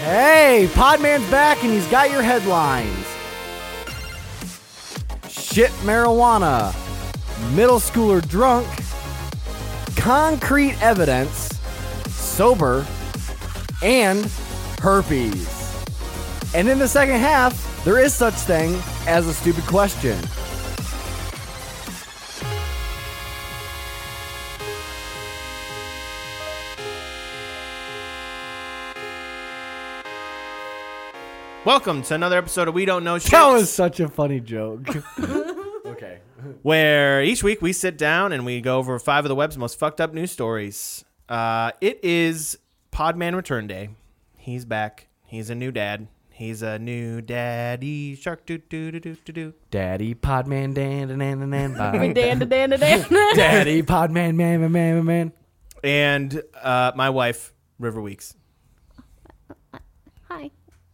Hey, Podman's back and he's got your headlines. Shit marijuana, middle schooler drunk, concrete evidence, sober, and herpes. And in the second half, there is such thing as a stupid question. Welcome to another episode of We Don't Know Shit. That was such a funny joke. Okay. Where each week we sit down and we go over 5 of the web's most fucked up news stories. It is Podman Return Day. He's back. He's a new dad. He's a new daddy shark. Do do do do do do. Daddy Podman dan dan dan dan bye. Dan. Daddy Podman man. And my wife, River Weeks. Hi.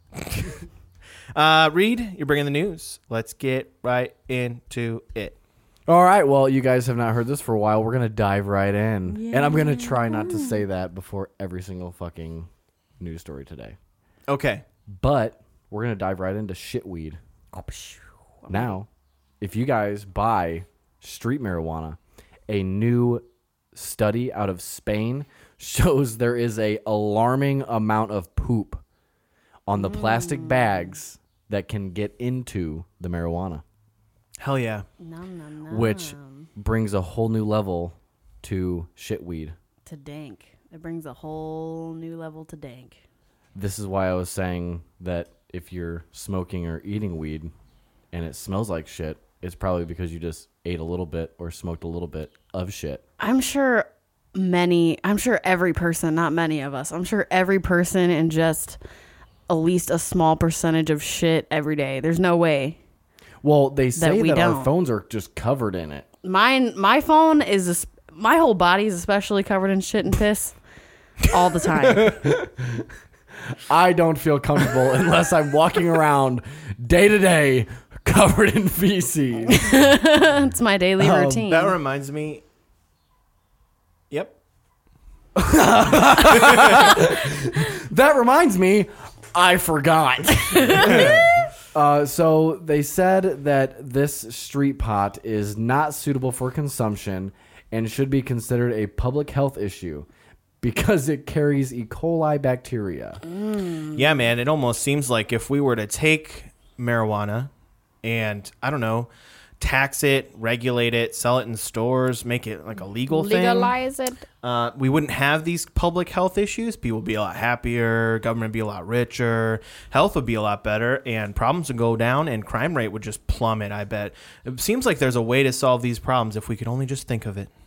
Reed, you're bringing the news. Let's get right into it. All right, well, you guys have not heard this for a while. We're going to dive right in. Yeah. And I'm going to try not to say that before every single fucking news story today. Okay. But we're going to dive right into shitweed. Now, if you guys buy street marijuana, a new study out of Spain shows there is a alarming amount of poop on the plastic bags that can get into the marijuana. Hell yeah. Which brings a whole new level to shitweed. To dank. It brings a whole new level to dank. This is why I was saying that if you're smoking or eating weed and it smells like shit, it's probably because you just ate a little bit or smoked a little bit of shit. I'm sure every person, not many of us, I'm sure every person ingests at least a small percentage of shit every day. There's no way. Well, they say that our don't. phones are just covered in it. My phone is, my whole body is especially covered in shit and piss all the time. I don't feel comfortable unless I'm walking around day to day covered in feces. It's my daily routine. That reminds me. Yep. That reminds me, I forgot. So they said that this street pot is not suitable for consumption and should be considered a public health issue because it carries E. coli bacteria. Yeah, man. It almost seems like if we were to take marijuana and, I don't know, tax it, regulate it, sell it in stores, make it like a legal thing. Legalize it. We wouldn't have these public health issues. People would be a lot happier. Government would be a lot richer. Health would be a lot better. And problems would go down and crime rate would just plummet, I bet. It seems like there's a way to solve these problems if we could only just think of it.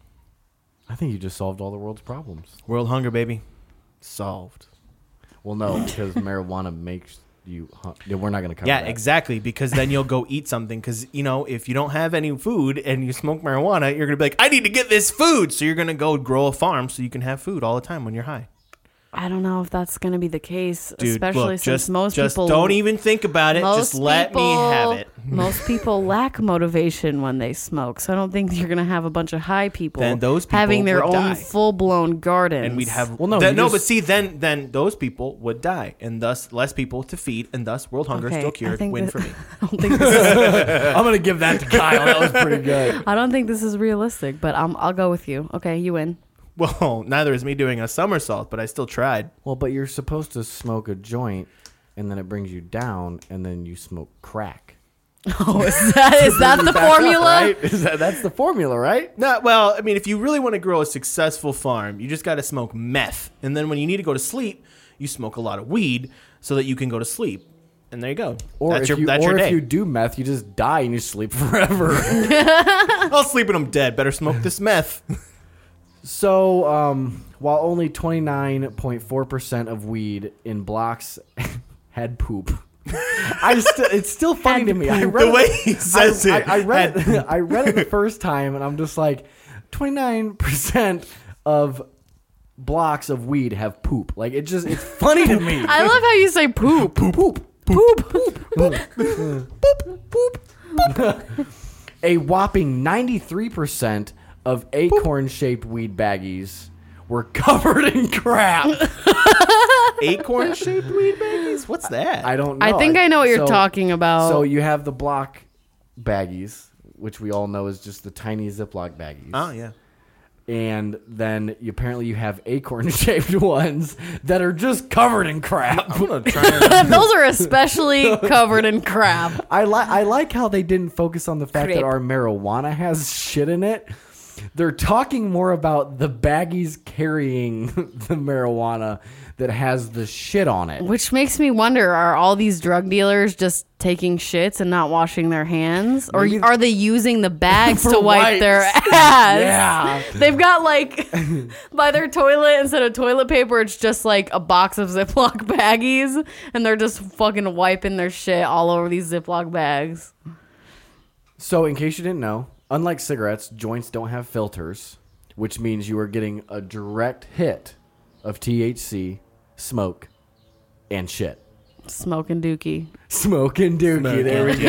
I think you just solved all the world's problems. World hunger, baby. Solved. Well, no, because marijuana makes you... We're not going to cover that. Yeah, exactly. Because then you'll go eat something. Because, you know, if you don't have any food and you smoke marijuana, you're going to be like, I need to get this food. So you're going to go grow a farm so you can have food all the time when you're high. I don't know if that's going to be the case, Dude, especially look, since most just people don't even think about it. Just let me have it. Most people lack motivation when they smoke, so I don't think you're going to have a bunch of high people, Then those people having their would own die. full-blown gardens. And we'd have no, but see, then those people would die, and thus less people to feed, and thus world hunger Okay, still I cured. think Win that- for me. I don't think this is, I'm going to give that to Kyle. That was pretty good. I don't think this is realistic, but I'll go with you. Okay, you win. Well, neither is me doing a somersault, but I still tried. Well, but you're supposed to smoke a joint, and then it brings you down, and then you smoke crack. Oh, is that the formula? Right? That's the formula, right? No, well, I mean, if you really want to grow a successful farm, you just got to smoke meth, and then when you need to go to sleep, you smoke a lot of weed so that you can go to sleep. And there you go. Or that's if your day. if you do meth, you just die and you sleep forever. I'll sleep when I'm dead. Better smoke this meth. So, while only 29.4% of weed in blocks had poop, it's still funny to me. I read The way he says it. I read it. I read it the first time, and I'm just like, 29% of blocks of weed have poop. Like it's funny to me. I love how you say poop. Poop. A whopping 93% of acorn-shaped weed baggies were covered in crap. Acorn-shaped weed baggies? What's that? I don't know. I think I know what you're talking about. So you have the block baggies, which we all know is just the tiny Ziploc baggies. Oh, yeah. And then apparently you have acorn-shaped ones that are just covered in crap. I'm going to try and... Those are especially covered in crap. I like how they didn't focus on the fact that Crepe. our marijuana has shit in it. They're talking more about the baggies carrying the marijuana that has the shit on it. Which makes me wonder, are all these drug dealers just taking shits and not washing their hands? Or Maybe- are they using the bags For to wipe wipes. their ass? Yeah. They've got like, by their toilet, instead of toilet paper, it's just like a box of Ziploc baggies. And they're just fucking wiping their shit all over these Ziploc bags. So in case you didn't know, unlike cigarettes, joints don't have filters, which means you are getting a direct hit of THC, smoke, and shit. Smoking dookie. Smoking dookie. There we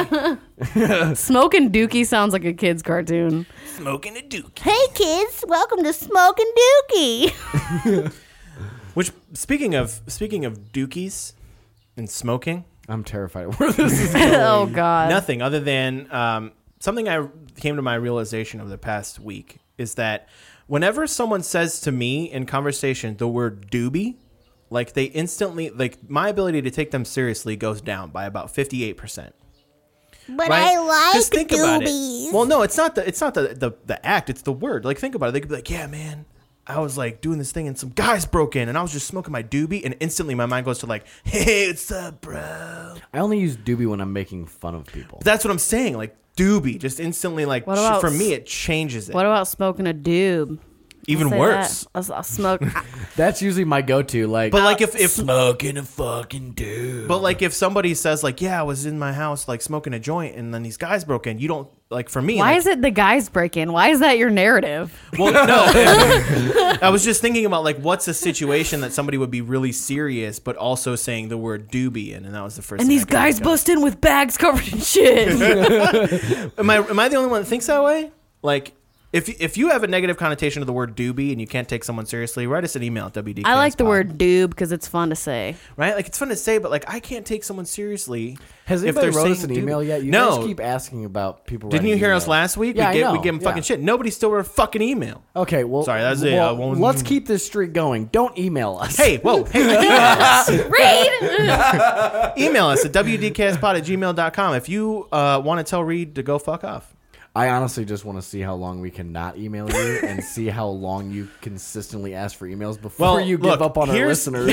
go. Smoking dookie sounds like a kid's cartoon. Smoking a dookie. Hey kids, welcome to Smoking Dookie. Which, speaking of dookies and smoking, I'm terrified of where this is going. Oh God. nothing other than something I came to my realization over the past week is that whenever someone says to me in conversation the word doobie, like they instantly, like my ability to take them seriously goes down by about 58%. But Right? I like 'Cause think about doobies. it. Well, no, it's not the act, it's the word. Like think about it. They could be like, yeah, man, I was like doing this thing and some guys broke in and I was just smoking my doobie, and instantly my mind goes to like, hey, what's up, bro? I only use doobie when I'm making fun of people. But that's what I'm saying. Like doobie, just instantly like What about for me it changes it. What about smoking a doob? Even Say worse. that. I'll smoke. That's usually my go-to. Like, But like if smoking a fucking dude. but like if somebody says like, yeah, I was in my house like smoking a joint and then these guys broke in, you don't like, for me, Why like, is it the guys break in? Why is that your narrative? well, no. I was just thinking about like what's a situation that somebody would be really serious but also saying the word doobie in, and that was the first And thing these I could guys think of. bust in with bags covered in shit. Am I the only one that thinks that way? Like if you have a negative connotation of the word doobie and you can't take someone seriously, write us an email at WDK. I like the word doob because it's fun to say. Right? Like it's fun to say, but like I can't take someone seriously. Has if anybody they're wrote us saying an email doobie. yet? You No. guys keep asking about people. Didn't writing you hear us emails. last week? Yeah, we I know. gave them fucking shit. Nobody still wrote a fucking email. Okay, well, Sorry, that's it. well, I won't- let's keep this streak going. Don't email us. Hey, whoa. Hey, email us. Read! Email us at wdkspot@gmail.com if you want to tell Reed to go fuck off. I honestly just want to see how long we can not email you and see how long you consistently ask for emails before Well, you look, give up on our here's- listeners.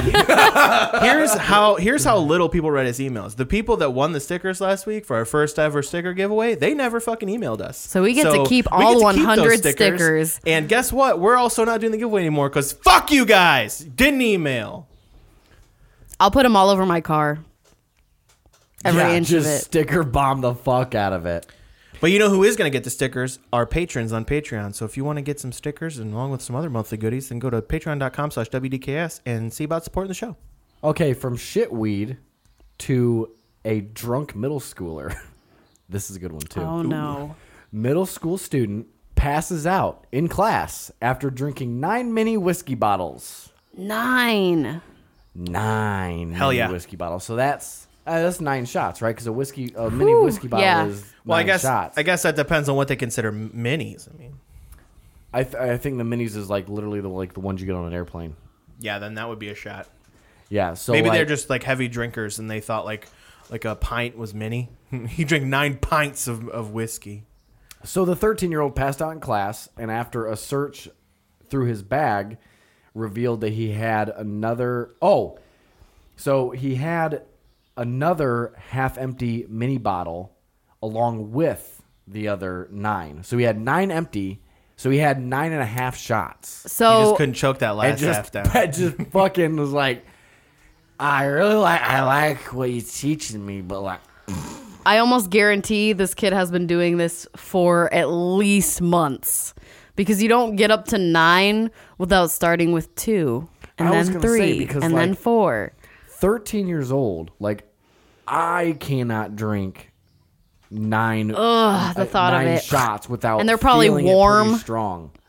Here's how little people read his emails. The people that won the stickers last week for our first ever sticker giveaway, they never fucking emailed us. So we get to keep we all get to keep 100 those stickers. And guess what? We're also not doing the giveaway anymore because fuck you guys. Didn't email. I'll put them all over my car. Every inch just of it. sticker bomb the fuck out of it. But you know who is going to get the stickers? Our patrons on Patreon. So if you want to get some stickers and along with some other monthly goodies, then go to patreon.com/WDKS and see about supporting the show. Okay, from shitweed to a drunk middle schooler. This is a good one too. Oh no. Middle school student passes out in class after drinking 9 mini whiskey bottles. 9. 9 Hell mini yeah. whiskey bottles. So that's 9 shots, right? Because a mini whiskey bottle yeah. is 9 Well, shots. I guess that depends on what they consider minis. I mean, I think the minis is like literally the ones you get on an airplane. yeah, then that would be a shot. Yeah, so Maybe like, they're just like heavy drinkers and they thought like a pint was mini. He drank 9 pints of whiskey. So the 13-year-old passed out in class, and after a search through his bag, revealed that he had another. Oh, so he had another half-empty mini bottle along with the other 9. So he had 9 empty. So he had 9.5 shots. He So just couldn't choke that And last half just, down. just fucking was like, I like what you're teaching me, but like, I almost guarantee this kid has been doing this for at least months. Because you don't get up to 9 without starting with 2. And I was then gonna say, 3. because, And then like, 4. 13 years old, like, I cannot drink 9 Ugh, the thought of 9 it. shots without And they're probably feeling it warm. pretty strong.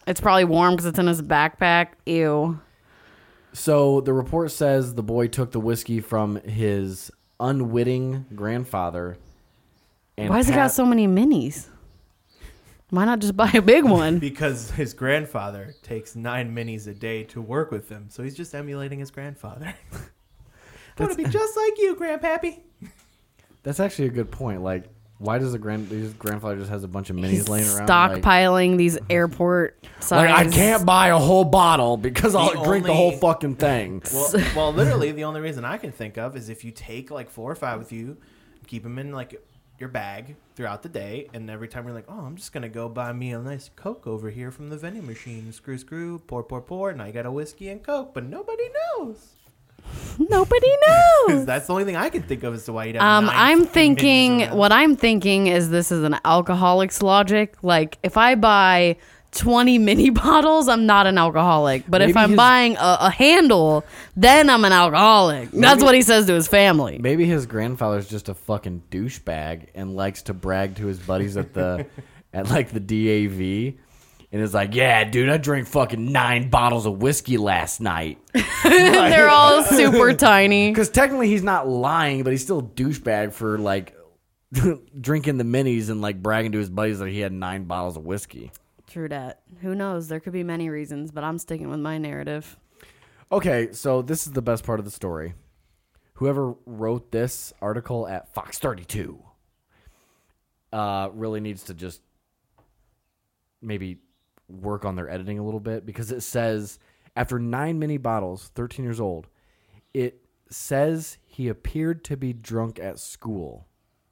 It's probably warm because it's in his backpack. Ew. So the report says the boy took the whiskey from his unwitting grandfather. And Why has he got so many minis? Why not just buy a big one? Because his grandfather takes 9 minis a day to work with him, so he's just emulating his grandfather. I want to be just like you, Grandpappy. That's actually a good point. Like, why does his grandfather just has a bunch of minis He's laying around? stockpiling these airport size. Like, I can't buy a whole bottle because I'll drink the whole only- fucking thing. Well, literally, the only reason I can think of is if you take like 4 or 5 with you, keep them in like your bag throughout the day, and every time you're like, oh, I'm just gonna go buy me a nice Coke over here from the vending machine. Screw, pour, and I got a whiskey and Coke, but nobody knows. Nobody knows. That's the only thing I can think of as to why you'd have. 9 I'm fucking minis thinking. around. What I'm thinking is this is an alcoholic's logic. Like if I buy 20 mini bottles, I'm not an alcoholic. But if Maybe I'm his- buying a handle, then I'm an alcoholic. That's what he says to his family. Maybe his grandfather's just a fucking douchebag and likes to brag to his buddies at the at like the DAV. And is like, yeah, dude, I drank fucking 9 bottles of whiskey last night. They're all super tiny. Because technically he's not lying, but he's still a douchebag for like drinking the minis and like bragging to his buddies that he had 9 bottles of whiskey. True that. Who knows? There could be many reasons, but I'm sticking with my narrative. Okay, so this is the best part of the story. Whoever wrote this article at Fox 32 really needs to just maybe work on their editing a little bit, because it says after 9 mini bottles, 13 years old, it says he appeared to be drunk at school.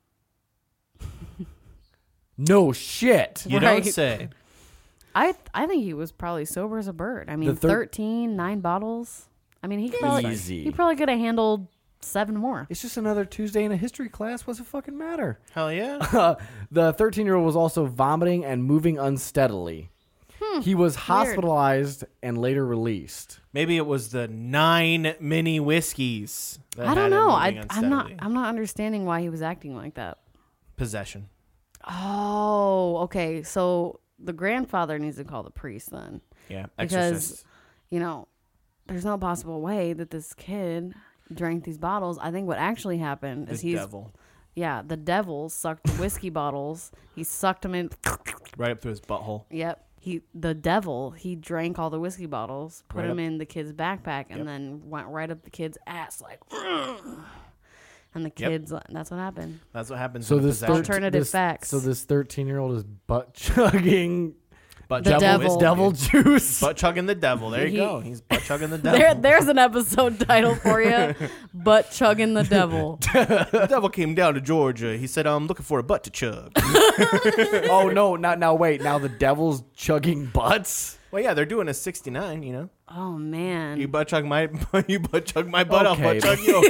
No shit. You Right. don't say. I think he was probably sober as a bird. I mean, The 13, 9 bottles. I mean, he probably could have handled 7 more. It's just another Tuesday in a history class. What's it fucking matter? Hell yeah. The 13-year-old was also vomiting and moving unsteadily. He was hospitalized and later released. Maybe it was the 9 mini whiskeys. that I don't had him know. moving unsteadily. I'm not understanding why he was acting like that. Possession. Oh, okay. So the grandfather needs to call the priest then, Yeah. because Exorcist. there's no possible way that this kid drank these bottles. I think what actually happened is The devil. Yeah, the devil sucked the whiskey bottles. He sucked them in. Right up through his butthole. Yep. The devil, he drank all the whiskey bottles, put Right them up. in the kid's backpack, and Yep. then went right up the kid's ass like. And the kids, that's what happened. That's what happens So in this possession. Alternative facts. So this 13-year-old is butt chugging Butt The chugging devil. devil juice. Butt chugging the devil. There you He- go. He's butt chugging the devil. There's an episode title for you. Butt chugging the devil. The devil came down to Georgia. He said, I'm looking for a butt to chug. Oh no! Now wait. Now the devil's chugging butts. Well, yeah, they're doing a 69, you know. Oh man. You butt chug my butt, I'll Okay. butt chug you.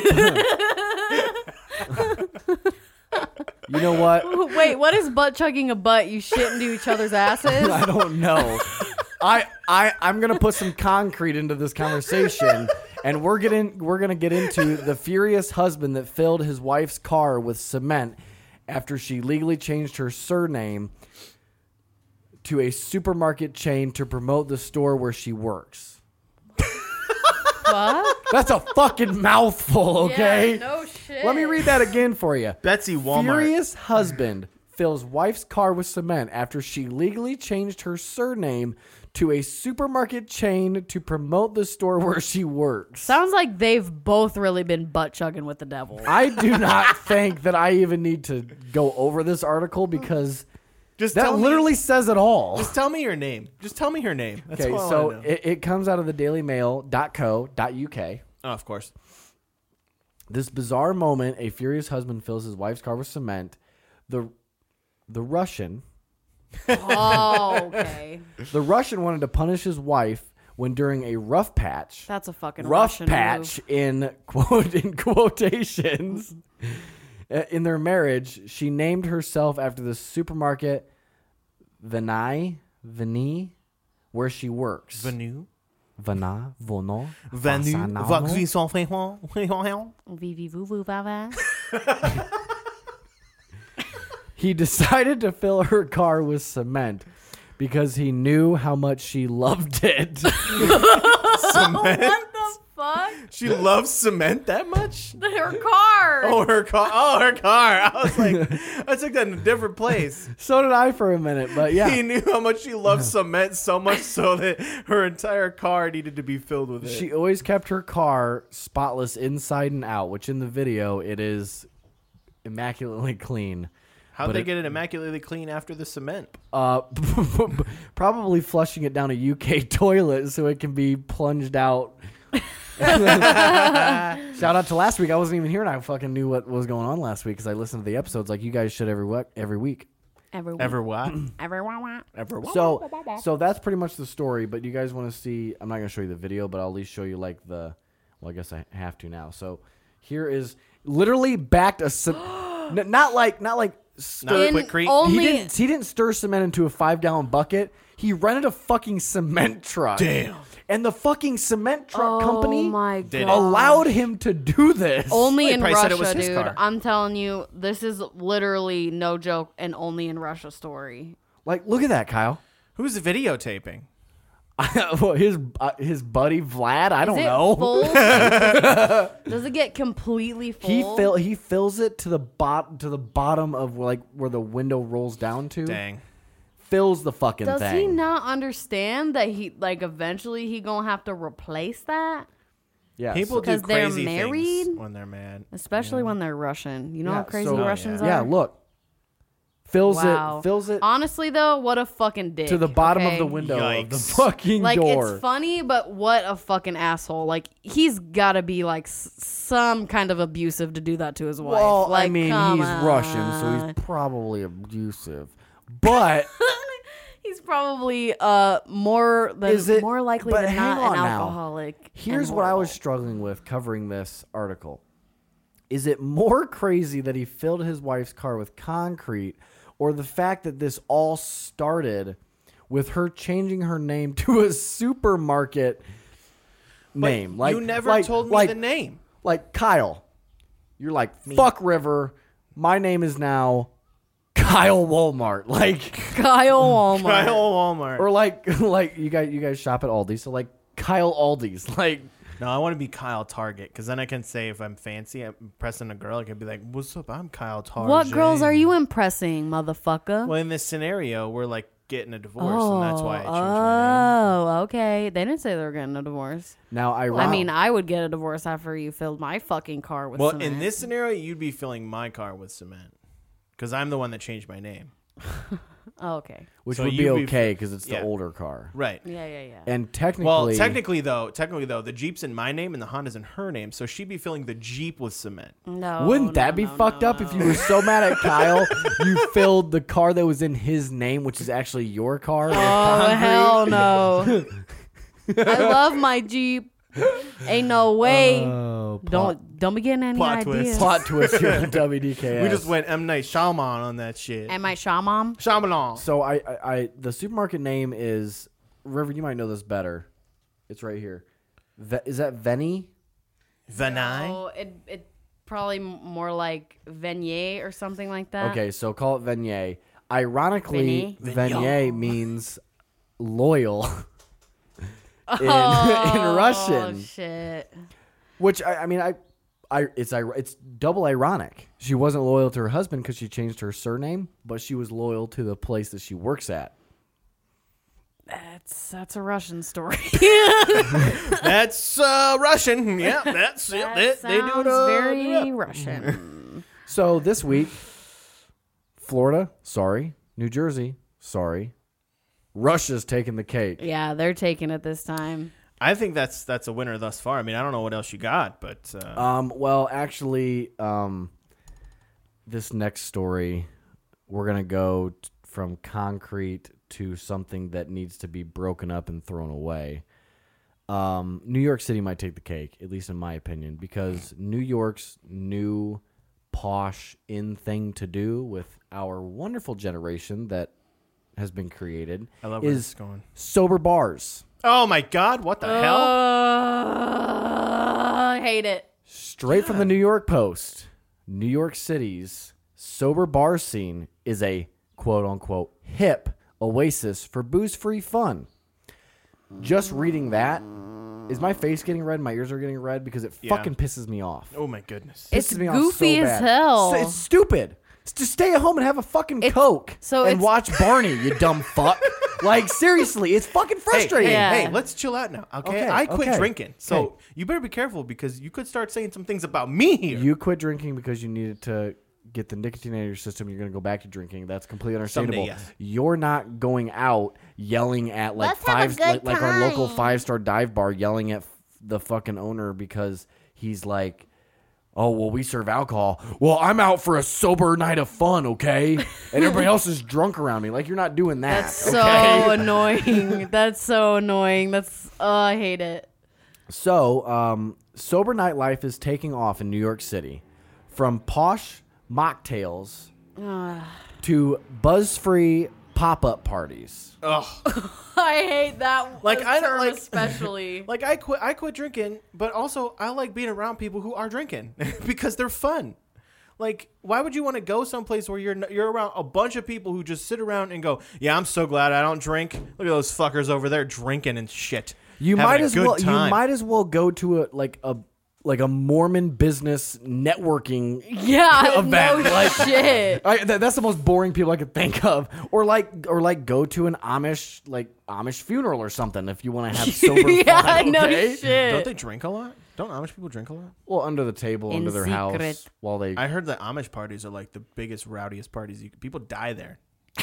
You know what? Wait, what is butt chugging a butt? You shit into each other's asses? I don't know. I'm gonna put some concrete into this conversation, and we're gonna get into the furious husband that filled his wife's car with cement after she legally changed her surname to a supermarket chain to promote the store where she works. What? That's a fucking mouthful, okay? Yeah, no shit. Let me read that again for you. Betsy Walmart. Furious husband fills wife's car with cement after she legally changed her surname to a supermarket chain to promote the store where she works. Sounds like they've both really been butt chugging with the devil. I do not think that I even need to go over this article because Just that tell me- literally says it all. Just tell me your name. Just tell me her name. That's Okay, all I so wanna know. it comes out of the dailymail.co.uk. Oh, of course. This bizarre moment, a furious husband fills his wife's car with cement. The Russian Oh, okay. The Russian wanted to punish his wife when during a rough patch, That's a fucking rough Russian patch move. in quotations, in their marriage, she named herself after the supermarket Veni, where she works. Venu. Vana, Vono, Venu. Vasanano. Vivi voo voo va va. He decided to fill her car with cement because he knew how much she loved it. Cement? What the fuck? She loves cement that much? Her car. Oh, her car. Oh, her car. I was like, I took that in a different place. So did I for a minute, but yeah. He knew how much she loved cement so much so that her entire car needed to be filled with it. She always kept her car spotless inside and out, which in the video it is immaculately clean. How'd but they it- get it immaculately clean after the cement? Probably flushing it down a UK toilet so it can be plunged out. Shout out to last week. I wasn't even here and I fucking knew what was going on last week because I listened to the episodes like you guys should every week. Everyone. Ever what? Everyone. Ever what? So that's pretty much the story. But you guys want to see? I'm not gonna show you the video, but I'll at least show you like the. Well, I guess I have to now. So here is literally backed not like Not In quick only- he didn't stir cement into a 5-gallon bucket. He rented a fucking cement truck. Damn. And the fucking cement truck Oh company my Did it. god. allowed him to do this. Only Well, in he probably said it was Russia, his dude. car. I'm telling you, this is literally no joke and only in Russia story. Like, look at that, Kyle. Who's videotaping? Well, his buddy Vlad. I don't Is it know. full? Does it get completely full? He fills it to the bottom of like where the window rolls down to. Dang. Fills the fucking Does thing. he not understand that he like eventually he gonna have to replace that? Yeah. People do 'Cause they're crazy married? things when they're mad. Especially when they're Russian. You know Yeah, how crazy so- Russians yeah, are? look. Fills Wow. it Honestly though, what a fucking dick. to the bottom okay? of the window of the Yikes. fucking Like door. it's funny, but what a fucking asshole. Like he's got to be like some kind of abusive to do that to his wife. Well, like, I mean, come he's Russian, so on. he's probably abusive. But He's probably more likely but than hang not on an now. alcoholic. here's and what I was horrible. struggling with covering this article. Is it more crazy that he filled his wife's car with concrete, or the fact that this all started with her changing her name to a supermarket name? But you never told me the name. Like Kyle, you're like fuck River. My name is now Kyle Walmart. Like Kyle Walmart. Kyle Walmart. or like you guys shop at Aldi, so like Kyle Aldi's. Like No, I want to be Kyle Target because then I can say if I'm fancy, I'm impressing a girl. I can be like, "What's up? I'm Kyle Target." What girls are you impressing, motherfucker? Well, in this scenario, we're like getting a divorce, and that's why I changed my name. Oh, okay. They didn't say they were getting a divorce. now I mean, I would get a divorce after you filled my fucking car with Well, cement. in this scenario, you'd be filling my car with cement because I'm the one that changed my name. Oh, okay. which so would be you'd be okay because it's yeah. the older car. Right. Yeah. And technically, Well, technically though, the Jeep's in my name and the Honda's in her name, so she'd be filling the Jeep with cement. No. wouldn't that no, be no, fucked no, up if no. you were so mad at Kyle, you filled the car that was in his name, which is actually your car? with Oh, concrete? hell no. I love my Jeep. Ain't no way. Oh, plot, Don't be getting any plot ideas. twist. plot twist here on WDKS. We just went M. Night Shyamalan on that shit. Am I Shaw Mom? Shyamalan. So I the supermarket name is River. You might know this better. It's right here. Is that Veni? Vanai. Oh, it probably more like Venier or something like that. Okay, so call it Venier. Ironically, Veni? Venier means loyal in Oh, Russian, shit. which I mean it's double ironic. She wasn't loyal to her husband because she changed her surname, but she was loyal to the place that she works at. That's a Russian story. That's Russian. Yeah, that's That it. They do sounds it. very Russian. So this week, Florida, sorry. New Jersey, sorry. Russia's taking the cake. Yeah, they're taking it this time. I think that's a winner thus far. I mean, I don't know what else you got, but Well, actually, this next story, we're gonna go from concrete to something that needs to be broken up and thrown away. New York City might take the cake, at least in my opinion, because New York's new posh in thing to do with our wonderful generation that has been created I love where this is is going. sober bars. Oh my God! What the hell? I hate it. Straight from the New York Post, New York City's sober bar scene is a quote-unquote hip oasis for booze-free fun. Just reading that, is my face getting red? My ears are getting red because it fucking pisses me off. Oh my goodness. It's Pisses me off goofy so as bad. hell. It's stupid. Just stay at home and have a fucking Coke and watch Barney, you dumb fuck. Like, seriously, it's fucking frustrating. Hey, let's chill out now, okay? I quit drinking, so Okay. you better be careful because you could start saying some things about me here. You quit drinking because you needed to get the nicotine out of your system. You're going to go back to drinking. That's completely understandable. Someday, yes. You're not going out yelling at like Let's have a good like our local time. 5-star dive bar, yelling at the fucking owner because he's like, oh, well, we serve alcohol. Well, I'm out for a sober night of fun, okay? And everybody else is drunk around me. Like, you're not doing that. That's okay? so annoying. That's so annoying. I hate it. So, sober nightlife is taking off in New York City. From posh mocktails to buzz-free pop-up parties. I hate that. Like, I don't term like- especially. Like I quit drinking, but also I like being around people who are drinking because they're fun. Like, why would you want to go someplace where you're around a bunch of people who just sit around and go, "Yeah, I'm so glad I don't drink. Look at those fuckers over there drinking and shit." You Having might a as good well. time. You might as well go to a Mormon business networking Yeah, event. no Like, shit. that's the most boring people I could think of. Or go to an Amish funeral or something if you want to have sober Yeah, fun. no Okay? shit. Don't they drink a lot? Don't Amish people drink a lot? Well, under the table, In under their house, secret. while they. I heard that Amish parties are like the biggest, rowdiest parties. People die there.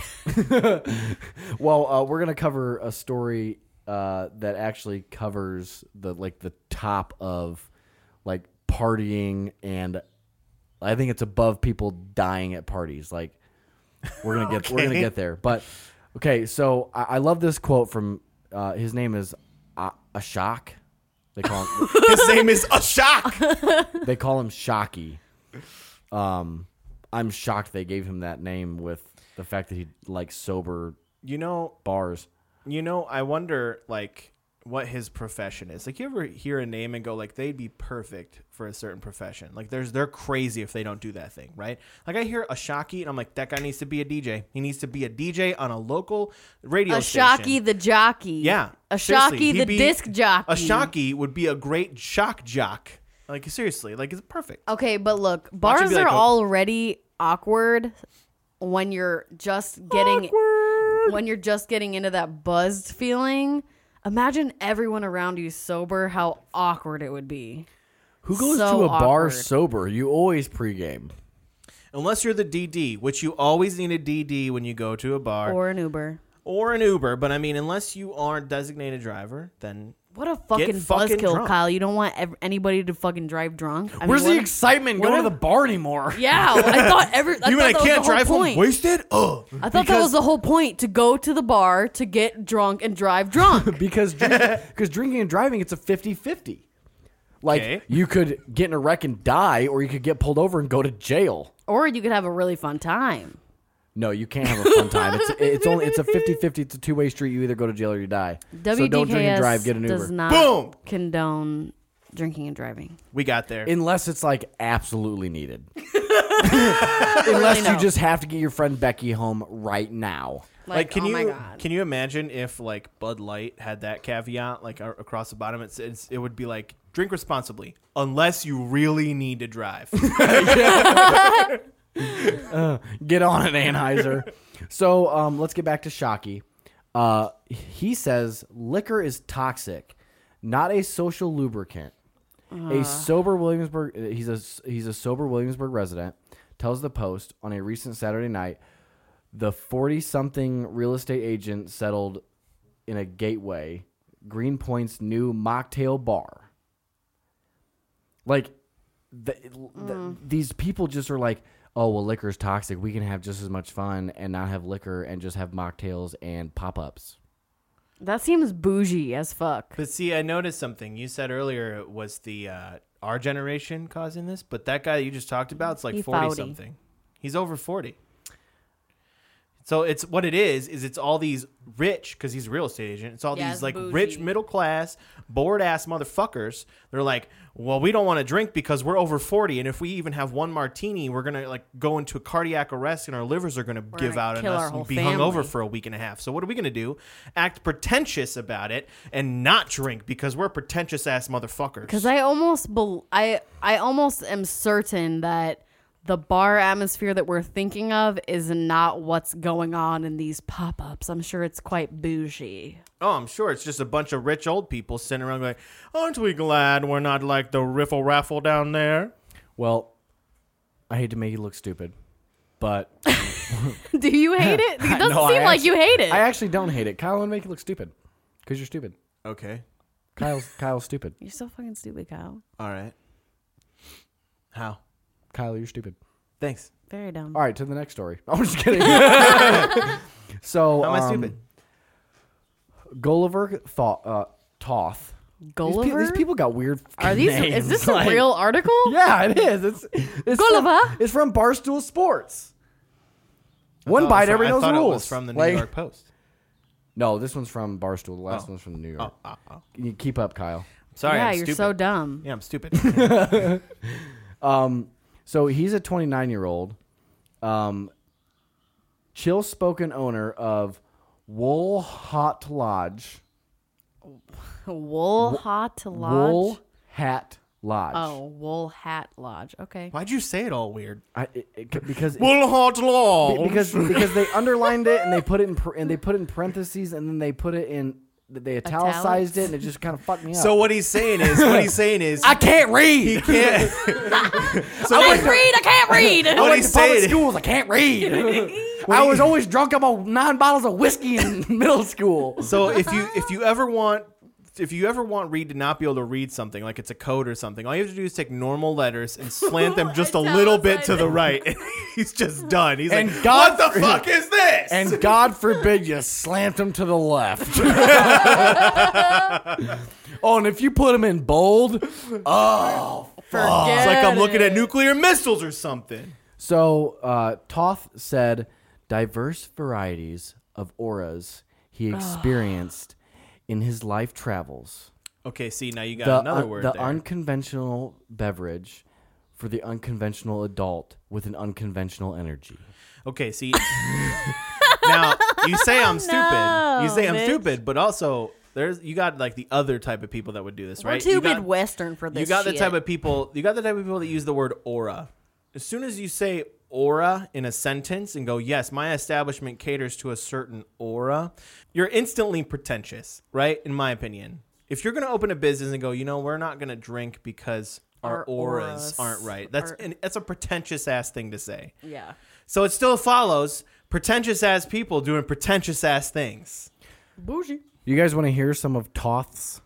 Well, we're gonna cover a story that actually covers the top of like partying, and I think it's above people dying at parties. Like, we're gonna get there. But okay, so I love this quote from his name is Ashok. They call him His name is Ashok. they call him Shocky. I'm shocked they gave him that name with the fact that he likes sober bars. I wonder, like, what his profession is. Like, you ever hear a name and go, like, they'd be perfect for a certain profession. Like, they're crazy if they don't do that thing, right? Like, I hear Ashaki, and I'm like, that guy needs to be a DJ. He needs to be a DJ on a local radio station. Ashaki the jockey. Yeah. Ashaki seriously, the he'd be- disc jockey. Ashaki would be a great shock jock. Like, seriously. Like, it's perfect. Okay, but look, Watch it bars be like are a- already awkward when you're just getting into that buzzed feeling. Imagine everyone around you sober, how awkward it would be. Who goes So to a bar awkward. sober? You always pregame. Unless you're the DD, which you always need a DD when you go to a bar. Or an Uber. Or an Uber. But, I mean, unless you are a designated driver, then... What a fucking fucking buzzkill, drunk. Kyle. You don't want anybody to fucking drive drunk. I mean, Where's what the if- excitement what going to if- the bar anymore? Yeah, I thought You mean I that was the can't whole drive home point. wasted? Oh. I thought that was the whole point, to go to the bar to get drunk and drive drunk. because drinking and driving, it's a 50-50. Like, Okay. you could get in a wreck and die, or you could get pulled over and go to jail. Or you could have a really fun time. No, you can't have a fun time. It's a 50-50. It's a two-way street. You either go to jail or you die. So don't drink and WDKS drive. Get an does Uber. not Boom! condone drinking and driving. We got there. Unless it's like absolutely needed. Unless no. you just have to get your friend Becky home right now. Like, oh my God. can you imagine if, like, Bud Light had that caveat, like, across the bottom? It would be like, drink responsibly, unless you really need to drive. Get on it, Anheuser. So let's get back to Shocky. He says liquor is toxic, not a social lubricant. A sober Williamsburg. He's a sober Williamsburg resident. Tells the Post on a recent Saturday night, the 40-something real estate agent settled in a Gateway, Greenpoint's new mocktail bar. Like, these people just are like, oh, well, liquor is toxic. We can have just as much fun and not have liquor and just have mocktails and pop-ups. That seems bougie as fuck. But see, I noticed something. You said earlier it was the our generation causing this, but that guy that you just talked about, it's like He 40 fouty. something. He's over 40. So it's what it is it's all these rich, because he's a real estate agent. It's all Yeah, these it's like bougie. rich middle class bored ass motherfuckers. They're like, well, we don't want to drink because we're over 40, and if we even have one martini, we're gonna like go into a cardiac arrest, and our livers are gonna give gonna out on kill us our and whole be hung over family. for a week and a half. So what are we gonna do? Act pretentious about it and not drink because we're pretentious ass motherfuckers. Because I almost I almost am certain that the bar atmosphere that we're thinking of is not what's going on in these pop-ups. I'm sure it's quite bougie. Oh, I'm sure it's just a bunch of rich old people sitting around going, aren't we glad we're not like the riffle raffle down there? Well, I hate to make you look stupid, but Do you hate it? It doesn't No, I seem like you hate it. I actually don't hate it. Kyle would make you look stupid because you're stupid. Okay. Kyle's stupid. You're so fucking stupid, Kyle. All right. How? Kyle, you're stupid. Thanks. Very dumb. All right, to the next story. I'm just kidding. So, How am I stupid? Gulliver Toth. Gulliver? These people got weird. Are these? names. Is this Like- a real article? Yeah, it is. It's Gulliver? It's from Barstool Sports. One Oh, bite, so everybody I knows thought the it rules. was from the New Like- York Post. No, this one's from Barstool. The last Oh. one's from the New York. Oh. You keep up, Kyle. Sorry, yeah, I'm you're stupid. so dumb. Yeah, I'm stupid. So he's a 29-year-old, chill-spoken owner of Wool Hat Lodge. Wool Hat Lodge. Wool Hat Lodge. Oh, Wool Hat Lodge. Okay. Why'd you say it all weird? Because because they underlined it and they put it in parentheses and then they put it in they italicized it and it just kind of fucked me up. So what he's saying is I can't read. he can't. I can't read. I What went he's to public saying- schools. I can't read. I was always drunk about 9 bottles of whiskey in middle school. So if you ever want Reed to not be able to read something, like it's a code or something, all you have to do is take normal letters and slant them just a little bit to the right. And he's just done. He's And like, God- what the fuck is this? And God forbid you slant him to the left. Oh, and if you put him in bold, oh. it's like I'm looking at nuclear missiles or something. So Toth said diverse varieties of auras he experienced in his life travels. Okay, see, now you got another word The there. unconventional beverage for the unconventional adult with an unconventional energy. Okay, see. Now, you say I'm stupid. No, You say I'm bitch. stupid, but also you got like the other type of people that would do this, We're right? too You got- Midwestern for this. You got the shit. type of people. You got the type of people that use the word aura. As soon as you say aura in a sentence and go, yes, my establishment caters to a certain aura, you're instantly pretentious, right? In my opinion, if you're going to open a business and go, we're not going to drink because our auras aren't right. That's a pretentious ass thing to say. Yeah. So it still follows pretentious ass people doing pretentious ass things. Bougie. You guys want to hear some of Toth's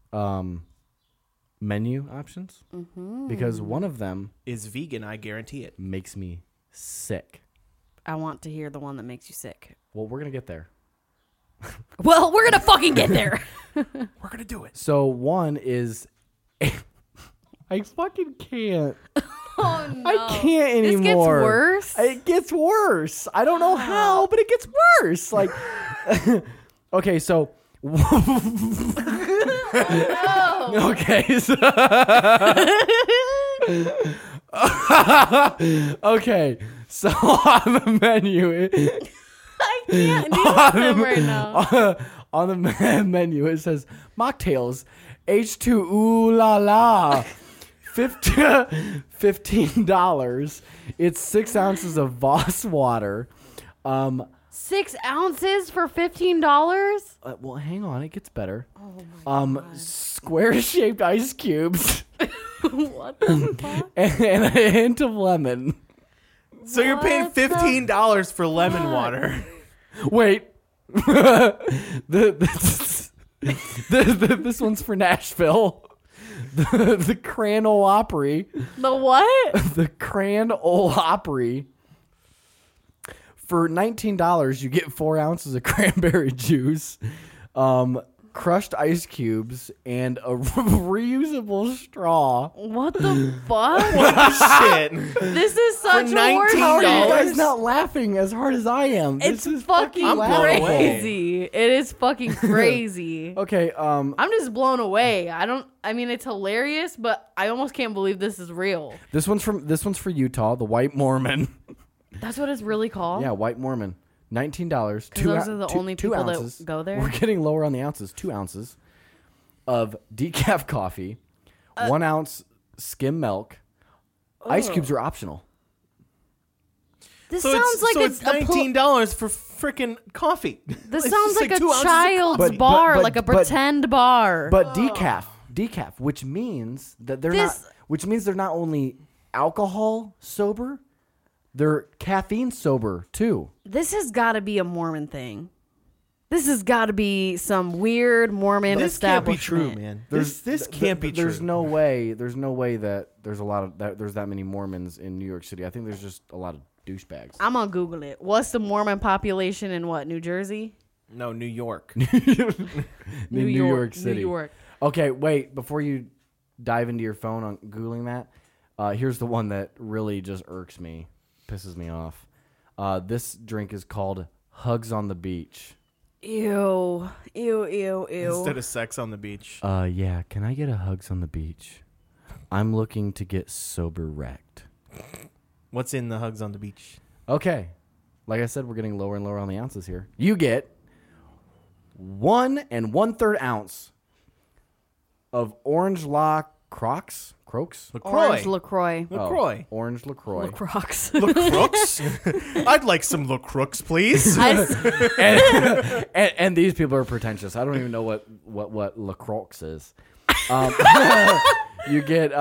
menu options? Mm-hmm. Because one of them Is vegan, I guarantee it. makes me sick. I want to hear the one that makes you sick. Well, we're going to get there. Well, we're gonna fucking get there. We're going to do it. So one is... I fucking can't. Oh no. I can't This anymore. gets worse. It gets worse. I don't know how, but it gets worse. Like, okay, so. Okay. So okay. So on the menu, I can't do them right now. on the menu, it says mocktails, H2 ooh la la. $15. It's 6 ounces of Voss water. 6 ounces for $15. Well, hang on, it gets better. Oh my god. Square-shaped ice cubes What the fuck? and a hint of lemon. So you're paying What the $15 for lemon water. Wait, this one's for Nashville. The Cran Ole Opry. The what? The Cran Ole Opry. For $19, you get 4 ounces of cranberry juice, crushed ice cubes and a reusable straw. What the fuck? Shit. This is such a $19? worse How are you shit. guys not laughing as hard as I am? It's This is fucking I'm blown away. crazy. It is fucking crazy. Okay, I'm just blown away. I mean, it's hilarious, but I almost can't believe this is real. this one's for Utah, the White Mormon. That's what it's really called? Yeah, White Mormon. $19. Those are the only people that go there? We're getting lower on the ounces. 2 ounces of decaf coffee, 1 ounce skim milk. Ice cubes are optional. This So sounds like it's $19 for freaking coffee. This It's sounds just like a 2 ounces of child's coffee. bar, like a pretend bar. But decaf, which means that they're not only alcohol sober, they're caffeine sober too. This has got to be a Mormon thing. This has got to be some weird Mormon This can't be establishment. true, man. This can't be true. There's no way that there's that many Mormons in New York City. I think there's just a lot of douchebags. I'm gonna Google it. What's the Mormon population in what? New Jersey? No, New York. New York City. New York. Okay, wait. Before you dive into your phone on Googling that, here's the one that really just irks me, pisses me off. This drink is called Hugs on the Beach. Ew. Ew, ew, ew. Instead of sex on the beach. Yeah, can I get a Hugs on the Beach? I'm looking to get sober wrecked. What's in the hugs on the beach? Okay. Like I said, we're getting lower and lower on the ounces here. You get 1 1/3 ounce of orange Crocs? Orange LaCroix. LaCroix. Oh, orange LaCroix. Crocs. LaCrooks? I'd like some LaCrooks, please. and these people are pretentious. I don't even know what LaCroix is. You get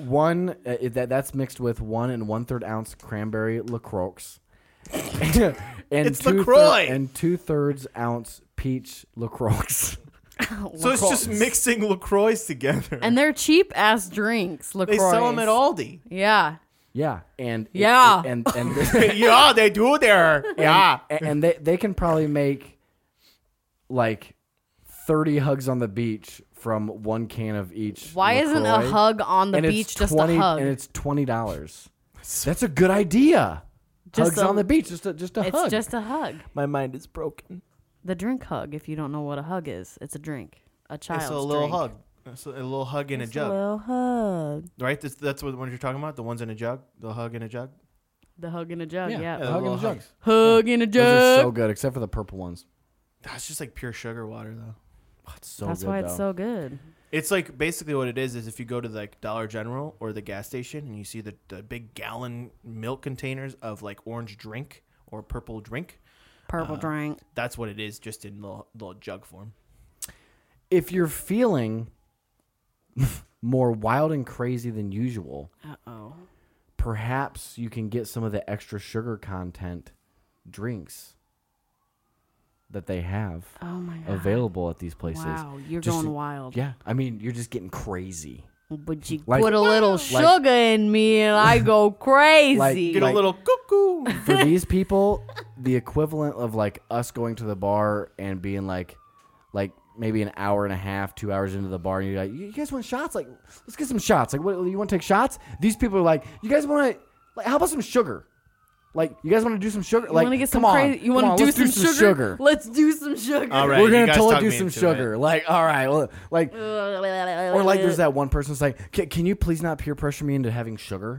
that's mixed with 1 1/3 ounce cranberry LaCroix. and It's LaCroix. And 2/3 ounce peach LaCroix. So it's just mixing LaCroix together. And they're cheap ass drinks. LaCroix. They sell them at Aldi. Yeah. Yeah, and Yeah. and Yeah, they do there. Yeah. and they can probably make like 30 hugs on the beach from 1 can of each. Why isn't a LaCroix. hug on the And it's beach just 20 a hug? And it's $20. That's a good idea. Just Hugs on the beach, just a it's hug. just a hug. My mind is broken. The drink hug, if you don't know what a hug is, it's a drink. A child's It's a little drink. hug. It's a little hug in a It's jug. a little hug. Right? That's what you're talking about? The ones in a jug? The hug in a jug? The hug in a jug, yeah. Yeah, the hug in little a jug. hugs. Hug in a Those are jug. so good, except for the purple ones. That's just like pure sugar water, though. Oh, it's so That's good, why it's though. so good. It's like basically what it is if you go to like Dollar General or the gas station and you see the big gallon milk containers of like orange drink or purple drink, Purple drink. that's what it is, just in little jug form. If you're feeling more wild and crazy than usual, Uh-oh. perhaps you can get some of the extra sugar content drinks that they have Oh my God. available at these places. Wow, you're Just- going wild. Yeah, I mean, you're just getting crazy. But you Like- put a little sugar in me and I go crazy. Get Like- a little cuckoo. For these people, the equivalent of like us going to the bar and being like maybe an hour and a half, 2 hours into the bar, and you're like, you guys want shots? Like, let's get some shots. Like, what, you want to take shots? These people are like, you guys want to, like, how about some sugar? Like, you guys want to do some sugar? You Like, want to get come some on, crazy? You come want on, to do let's some sugar? Let's do some sugar. All right. We're you gonna guys totally talk do me some into sugar. it. Like, all right, well, like, or like, there's that one person that's like, can you please not peer pressure me into having sugar?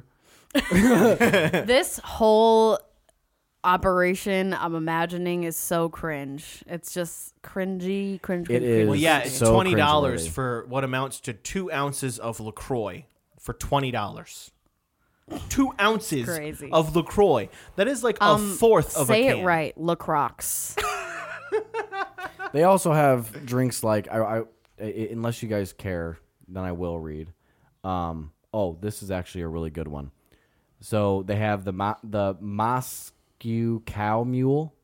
This whole operation I'm imagining is so cringe. It's just cringy, cringe. It cringe, is. cringe. Well, yeah, it's So $20 cringeworthy. for what amounts to 2 ounces of LaCroix for $20. 2 ounces Crazy. of LaCroix. That is like a fourth of a Say can. it right, LaCroix. They also have drinks like unless you guys care, then I will read. This is actually a really good one. So they have the Moscow Cow Mule.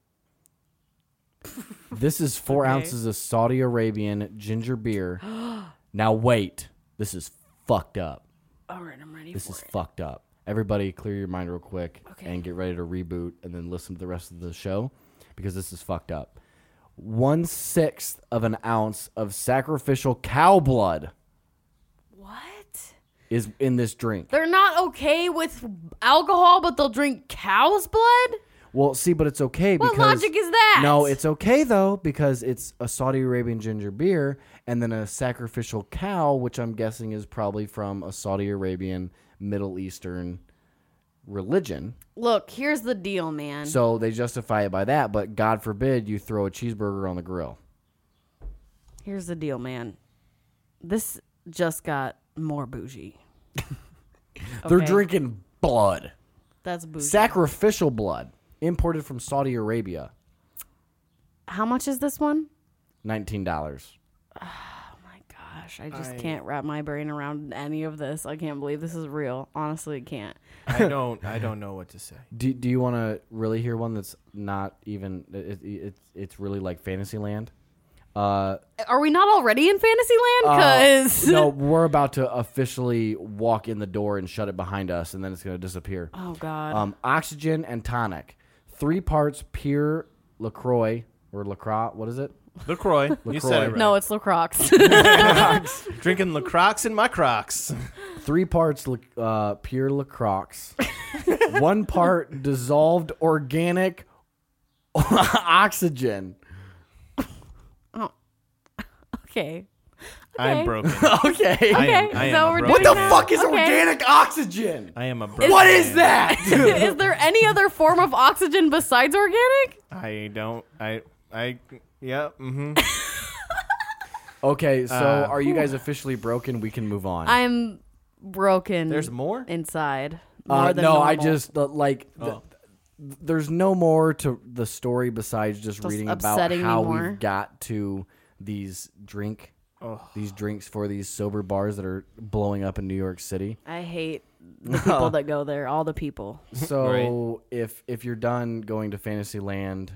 This is 4 Okay. ounces of Saudi Arabian ginger beer. Now wait, this is fucked up. All right, I'm ready This for is it. fucked up. Everybody, clear your mind real quick Okay. and get ready to reboot and then listen to the rest of the show because this is fucked up. 1/6 of an ounce of sacrificial cow blood What? is in this drink. They're not okay with alcohol, but they'll drink cow's blood? Well, see, but it's okay What because logic is that? No, it's okay though because it's a Saudi Arabian ginger beer and then a sacrificial cow, which I'm guessing is probably from a Saudi Arabian Middle Eastern religion. Look, here's the deal, man. So they justify it by that, but God forbid you throw a cheeseburger on the grill. Here's the deal, man. This just got more bougie. They're Okay? drinking blood. That's bougie. Sacrificial blood imported from Saudi Arabia. How much is this one? $19. Gosh, I just can't wrap my brain around any of this. I can't believe this is real. Honestly, I can't. I don't know what to say. Do you want to really hear one that's not even it's really like Fantasyland? Are we not already in Fantasyland? Because No, we're about to officially walk in the door and shut it behind us, and then it's going to disappear. oh god, Oxygen and tonic, 3 parts pure LaCroix or LaCroix. What is it? LaCroix. You said it right. no, it's LaCroix. Drinking LaCroix in my Crocs. 3 parts pure LaCroix, 1 part dissolved organic oxygen. Okay. I'm broken. Okay. Okay. I am So a we're broken What the man. fuck is Okay. organic oxygen? I am a broken What is man. that? Is there any other form of oxygen besides organic? I don't. Yeah. Mm-hmm. Okay, so are you guys officially broken? We can move on. I'm broken. There's more? inside. More than no, normal. I just there's no more to the story besides just reading about upsetting me how more. we've got to these drinks for these sober bars that are blowing up in New York City. I hate the people that go there. All the people. So if you're done going to Fantasyland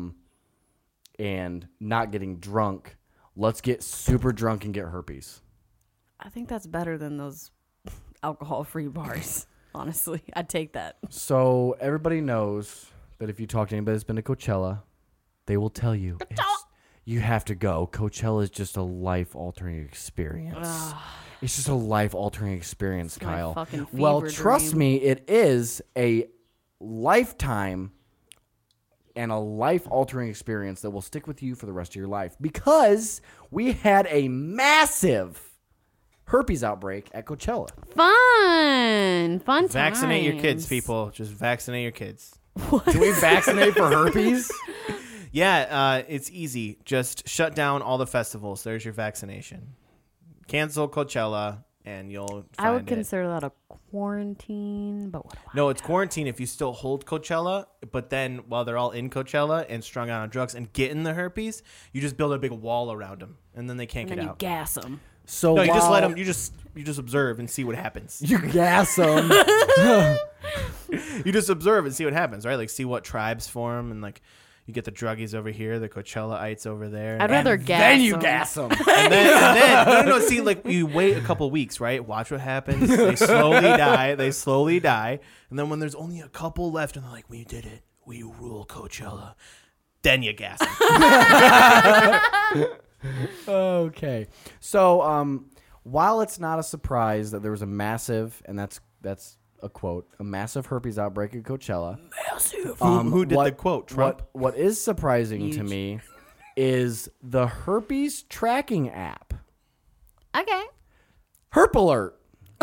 and not getting drunk, let's get super drunk and get herpes. I think that's better than those alcohol-free bars. Honestly, I'd take that. So everybody knows that if you talk to anybody that's been to Coachella, they will tell you you have to go. Coachella is just a life-altering experience. It's just a life-altering experience, my Kyle. fucking Well, fever trust dream. me, it is a lifetime and a life-altering experience that will stick with you for the rest of your life because we had a massive herpes outbreak at Coachella. Fun Vaccinate your times. kids, people. Just vaccinate your kids. Can we vaccinate for herpes? Yeah, it's easy. Just shut down all the festivals. There's your vaccination. Cancel Coachella, and you'll find I would it. consider that a quarantine, but what? No, it's quarantine if you still hold Coachella, but then while they're all in Coachella and strung out on drugs and getting the herpes, you just build a big wall around them, and then they can't And get then you out. gas them. So No, you just let while- them. You just observe and see what happens. You gas them. You just observe and see what happens, right? Like see what tribes form, and like you get the druggies over here, the Coachellaites over there. I'd rather gas Then you 'em. gas them. And then no, see, like you wait a couple weeks, right? Watch what happens. They slowly die, and then when there's only a couple left, and they're like, "We did it. We rule Coachella." Then you gas them. Okay. So while it's not a surprise that there was a massive, and that's a quote, a massive herpes outbreak at Coachella. Massive. Who did the quote? Trump? What is surprising to Huge. me is the herpes tracking app. Okay. Herp alert.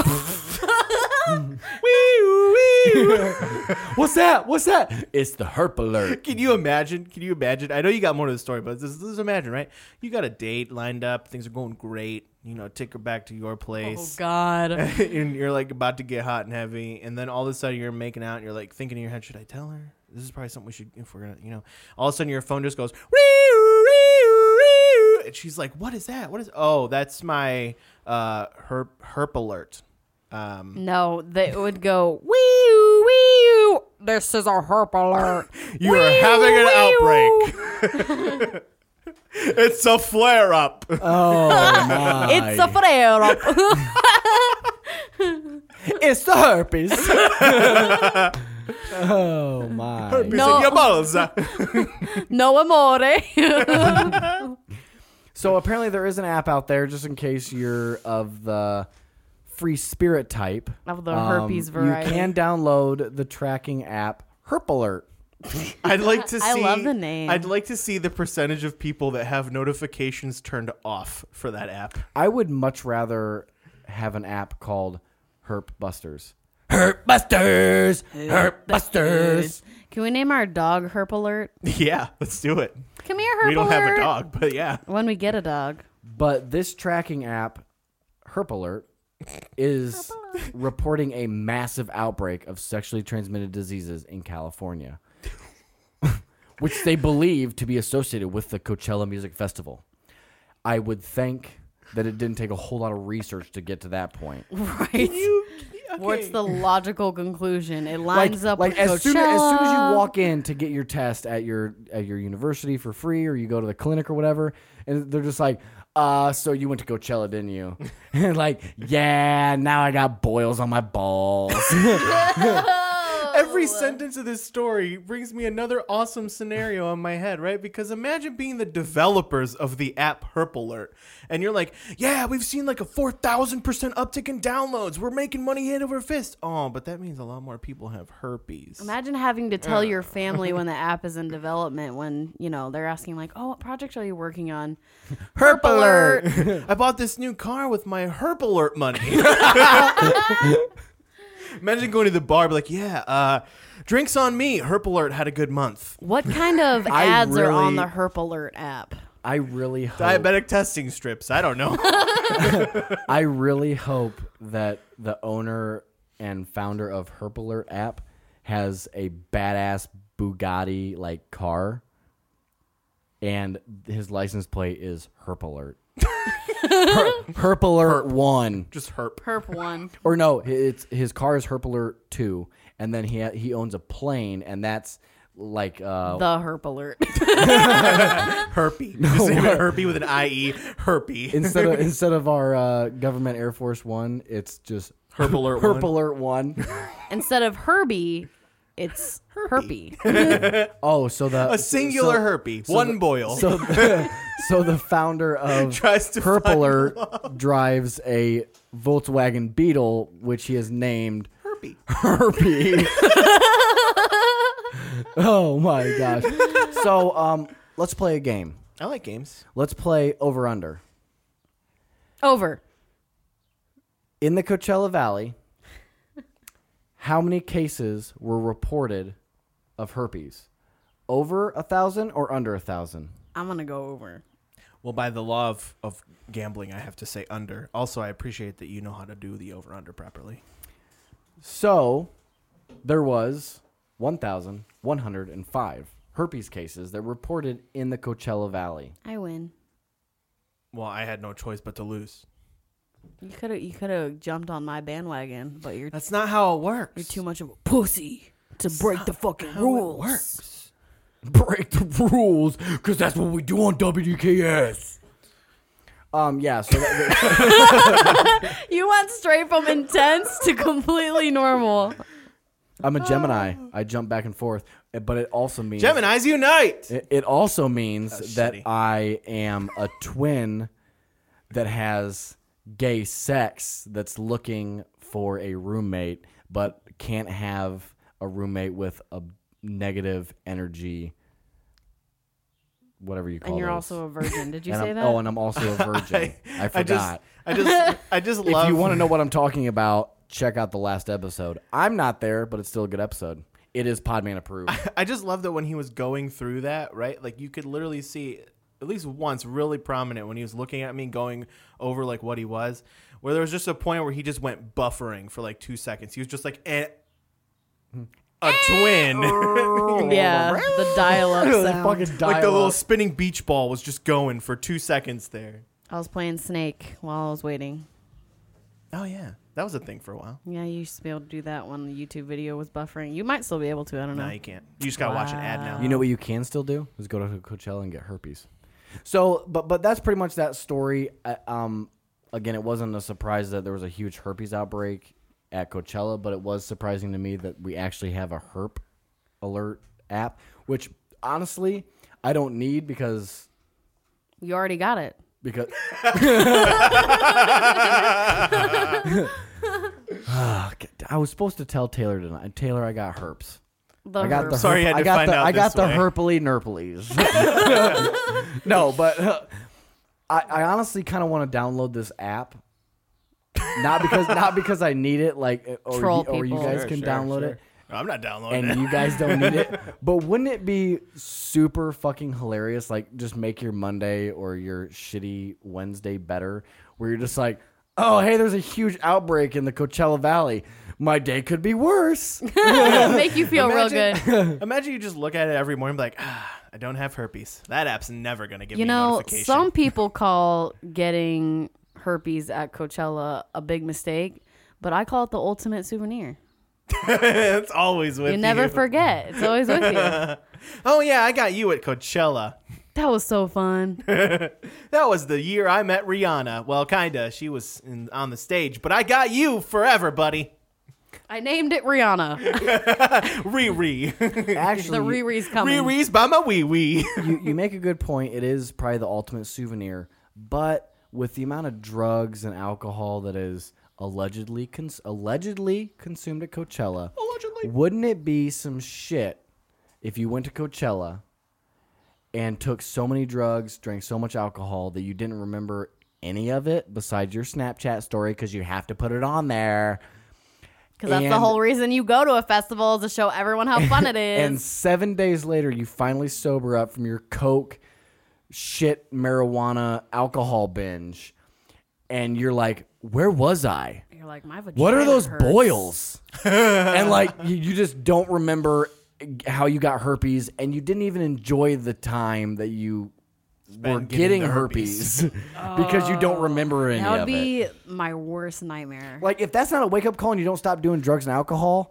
What's that? What's that? It's the herp alert. Can you imagine? I know you got more to the story, but just imagine, right? You got a date lined up. Things are going great. You know, take her back to your Oh place. God. And you're like about to get hot and heavy. And then all of a sudden you're making out and you're like thinking in your head, should I tell her? This is probably something we should, if we're going to, you know, all of a sudden your phone just goes, and she's like, what is that? Oh, that's my herp alert. No, they would go wee wee. This is a herp alert. You are having an outbreak. It's a flare up. Oh my. It's a flare up. It's the herpes. Oh my. Herpes No. in your balls. No amore. So apparently there is an app out there, just in case you're of the free spirit type. Of the herpes variety. You can download the tracking app Herp Alert. I'd like to see. I love the name. I'd like to see the percentage of people that have notifications turned off for that app. I would much rather have an app called Herp Busters. Herp Busters! Herp Busters! Can we name our dog Herp Alert? Yeah, let's do it. Come here, Herp We don't Alert. have a dog, but yeah. When we get a dog. But this tracking app, Herp Alert, is reporting a massive outbreak of sexually transmitted diseases in California, which they believe to be associated with the Coachella Music Festival. I would think that it didn't take a whole lot of research to get to that point. Right. What's the logical conclusion? It lines up like with as soon as you Coachella. walk in to get your test at your university for free, or you go to the clinic or whatever, and they're just like, so you went to Coachella, didn't you? And like, yeah, now I got boils on my balls. Every sentence of this story brings me another awesome scenario in my head, right? Because imagine being the developers of the app Herp Alert, and you're like, yeah, we've seen like a 4,000% uptick in downloads. We're making money hand over fist. Oh, but that means a lot more people have herpes. Imagine having to tell your family when the app is in development when, they're asking like, oh, what project are you working on? Herp Alert. I bought this new car with my Herp Alert money. Imagine going to the bar, be like, yeah, drinks on me. Herp Alert had a good month. What kind of ads are on really- the Herp Alert app? I really hope. Diabetic testing strips. I don't know. I really hope that the owner and founder of Herp Alert app has a badass Bugatti like car, and his license plate is Herp Alert. Herp Alert 1. Just herp. Herp 1. Or no, his car is Herp Alert 2, and then he owns a plane, and that's like The Herp Alert. Herpy. Just name it Herpy with an IE. Herpy. instead of our government Air Force One, it's just Herp Alert Herp 1. Alert 1. Instead of Herbie, it's Herpy. Oh, so the A singular so- herpy. One boil. So the founder of Tries to Herp find Alert drives a Volkswagen Beetle, which he has named herpy. Herpy. Oh my gosh. So let's play a game. I like games. Let's play over under. Over. In the Coachella Valley, how many cases were reported of herpes? Over 1,000 or under 1,000? I'm going to go over. Well, by the law of gambling, I have to say under. Also, I appreciate that you know how to do the over-under properly. So there was 1,105 herpes cases that were reported in the Coachella Valley. I win. Well, I had no choice but to lose. You could have jumped on my bandwagon, but you're That's not how it works. you're too much of a pussy to break the fucking rules. works. Break the rules, because that's what we do on WDKS. Yeah, so You went straight from intense to completely normal. I'm a Gemini. I jump back and forth, but it also means Geminis unite! It also means That's that shitty. I am a twin that has gay sex that's looking for a roommate, but can't have a roommate with a negative energy, whatever you call it. And you're also a virgin. Did you and say I'm, that? Oh, and I'm also a virgin. I forgot. I just love. If you want to know what I'm talking about, check out the last episode. I'm not there, but it's still a good episode. It is Podman approved. I just love that when he was going through that, right? Like you could literally see at least once really prominent when he was looking at me going over like what he was, where there was just a point where he just went buffering for like 2 seconds. He was just like, a twin. Yeah, the dial-up sound. Fucking Like the little dial-up. spinning beach ball was just going for 2 seconds there. I was playing Snake while I was waiting. Oh yeah, that was a thing for a while. Yeah, you used to be able to do that when the YouTube video was buffering. You might still be able to. I don't know. No, you can't. You just gotta watch an ad now. You know what you can still do is go to Coachella and get herpes. So, but that's pretty much that story. Again, it wasn't a surprise that there was a huge herpes outbreak at Coachella, but it was surprising to me that we actually have a herp alert app, which honestly I don't need because You already got it. I was supposed to tell Taylor tonight. Taylor, I got herps. The I got herp. the Sorry, herp- I had to find out I got this the way. herpily nurplies. No, but I honestly kind of want to download this app. Not because I need it, like or you people. guys Sure, can sure, download sure. it, I'm not downloading and it. you guys don't need it. But wouldn't it be super fucking hilarious? Like, just make your Monday or your shitty Wednesday better, where you're just like, oh, hey, there's a huge outbreak in the Coachella Valley. My day could be worse. Make you feel real good. Imagine you just look at it every morning and be like, I don't have herpes. That app's never going to give You me a know, notification. some people call getting herpes at Coachella a big mistake, but I call it the ultimate souvenir. It's always with you. You never forget. It's always with you. Oh, yeah, I got you at Coachella. That was so fun. That was the year I met Rihanna. Well, kinda. She was on the stage, but I got you forever, buddy. I named it Rihanna. Riri. Actually, The Riri's coming. Riri's by my wee wee. you make a good point. It is probably the ultimate souvenir, but with the amount of drugs and alcohol that is allegedly consumed at Coachella, wouldn't it be some shit if you went to Coachella and took so many drugs, drank so much alcohol that you didn't remember any of it besides your Snapchat story because you have to put it on there? Because that's the And- whole reason you go to a festival is to show everyone how fun it is. And 7 days later, you finally sober up from your coke, shit, marijuana, alcohol binge, and you're like, "Where was I? You're like, my vagina What are those hurts. boils?" And like, you just don't remember how you got herpes, and you didn't even enjoy the time that you were getting getting the herpes because you don't remember any That would of be it. my worst nightmare. Like, if that's not a wake up call and you don't stop doing drugs and alcohol,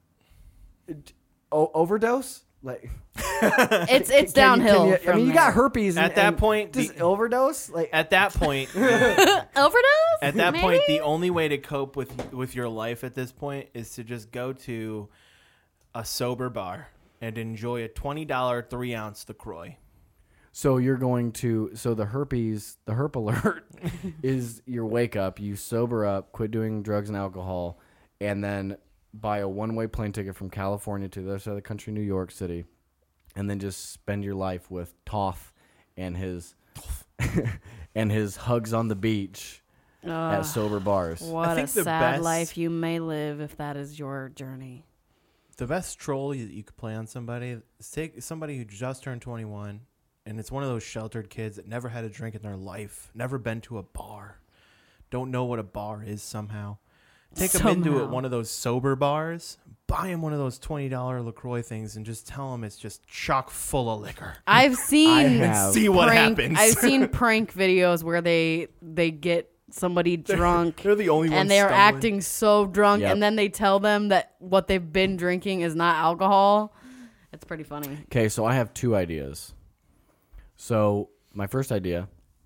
overdose. Like, It's can downhill. you- I from mean, you there. got herpes. At that point, just the- overdose. Like, At that point, Overdose? at that Maybe? point, the only way to cope with your life at this point is to just go to a sober bar and enjoy a $20 3-ounce LaCroix. so you're going to. So the herp alert is your wake up. You sober up, quit doing drugs and alcohol, and then buy a one-way plane ticket from California to the other side of the country, New York City, and then just spend your life with Toth and his and his hugs on the beach at sober bars. What a think the sad best- life you may live if that is your journey. The best troll you could play on somebody is take somebody who just turned 21, and it's one of those sheltered kids that never had a drink in their life, never been to a bar, don't know what a bar is somehow. Take them into Somehow. one of those sober bars, buy him one of those $20 LaCroix things, and just tell him it's just chock full of liquor. I've seen have. See what prank, happens. I've seen prank videos where they get somebody drunk They're the only ones and they're stumbling. acting so drunk, Yep. and then they tell them that what they've been drinking is not alcohol. It's pretty funny. Okay, so I have two ideas. So my first idea,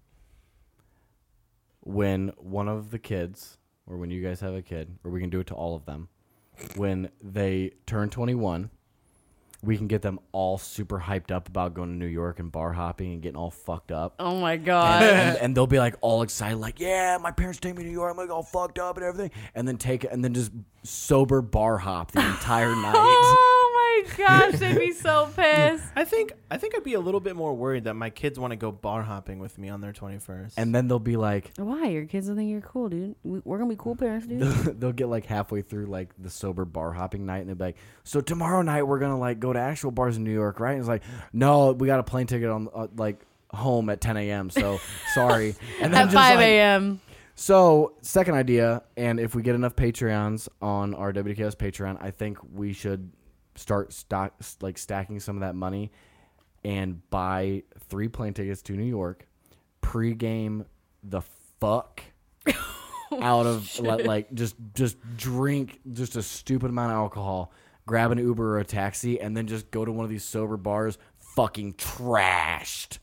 when one of the kids, or when you guys have a kid, or we can do it to all of them, when they turn 21, we can get them all super hyped up about going to New York and bar hopping and getting all fucked up. Oh my god. and they'll be like all excited, like, yeah, my parents take me to New York, I'm like all fucked up and everything, and then just sober bar hop the entire night. Oh my gosh, they'd be so pissed. I think I'd be a little bit more worried that my kids want to go bar hopping with me on their 21st. And then they'll be like, Why? Your kids will think you're cool, dude. We're gonna be cool parents, dude. they'll get like halfway through like the sober bar hopping night, and they'll be like, so tomorrow night we're gonna like go to actual bars in New York, right? And it's like, no, we got a plane ticket on like home at 10 a.m. So sorry. And then At 5 a.m. So second idea, and if we get enough Patreons on our WKS Patreon, I think we should start stacking some of that money and buy 3 plane tickets to New York, pregame the fuck out of like just drink just a stupid amount of alcohol, grab an Uber or a taxi, and then just go to one of these sober bars fucking trashed.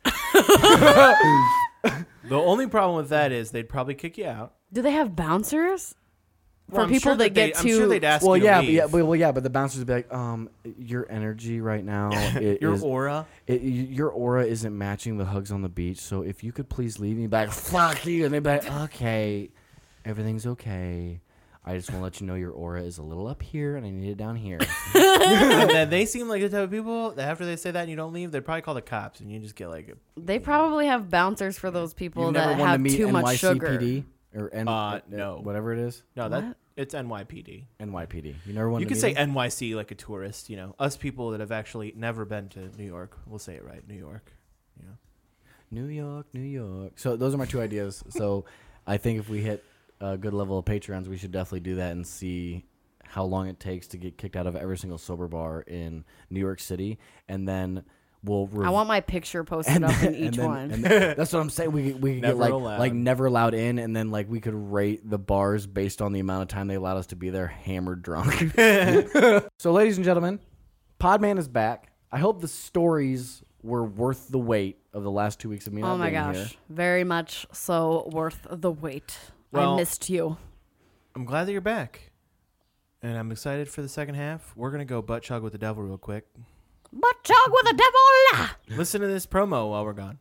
The only problem with that is they'd probably kick you out. Do they have bouncers? for people that get I'm sure they'd ask Well, you to yeah, leave. but the bouncers would be like, your energy right now, Your aura. your aura isn't matching the hugs on the beach. So if you could please leave me back, fuck you, and they'd be like, okay, everything's okay. I just want to let you know your aura is a little up here, and I need it down here. And then they seem like the type of people that after they say that and you don't leave, they'd probably call the cops, and you just get like. They probably have bouncers for those people You've that never wanted have to meet too much sugar. NYCPD or No. whatever it is. No, What? it's NYPD. NYPD. You never wanted You to could meet say them? NYC like a tourist. You know, us people that have actually never been to New York. We'll say it right, New York. Yeah. New York, New York. So those are my two ideas. So I think if we hit a good level of Patreons, we should definitely do that and see how long it takes to get kicked out of every single sober bar in New York City, and then we'll. I want my picture posted up in each one. And that's what I'm saying. We could get Never allowed. like never allowed in, and then like we could rate the bars based on the amount of time they allowed us to be there, hammered drunk. So, ladies and gentlemen, Podman is back. I hope the stories were worth the wait of the last 2 weeks of me not Oh my being gosh, here. very much so worth the wait. Well- I missed you. I'm glad that you're back, and I'm excited for the second half. We're gonna go butt chug with the devil real quick. But chug with the devil. Listen to this promo while we're gone.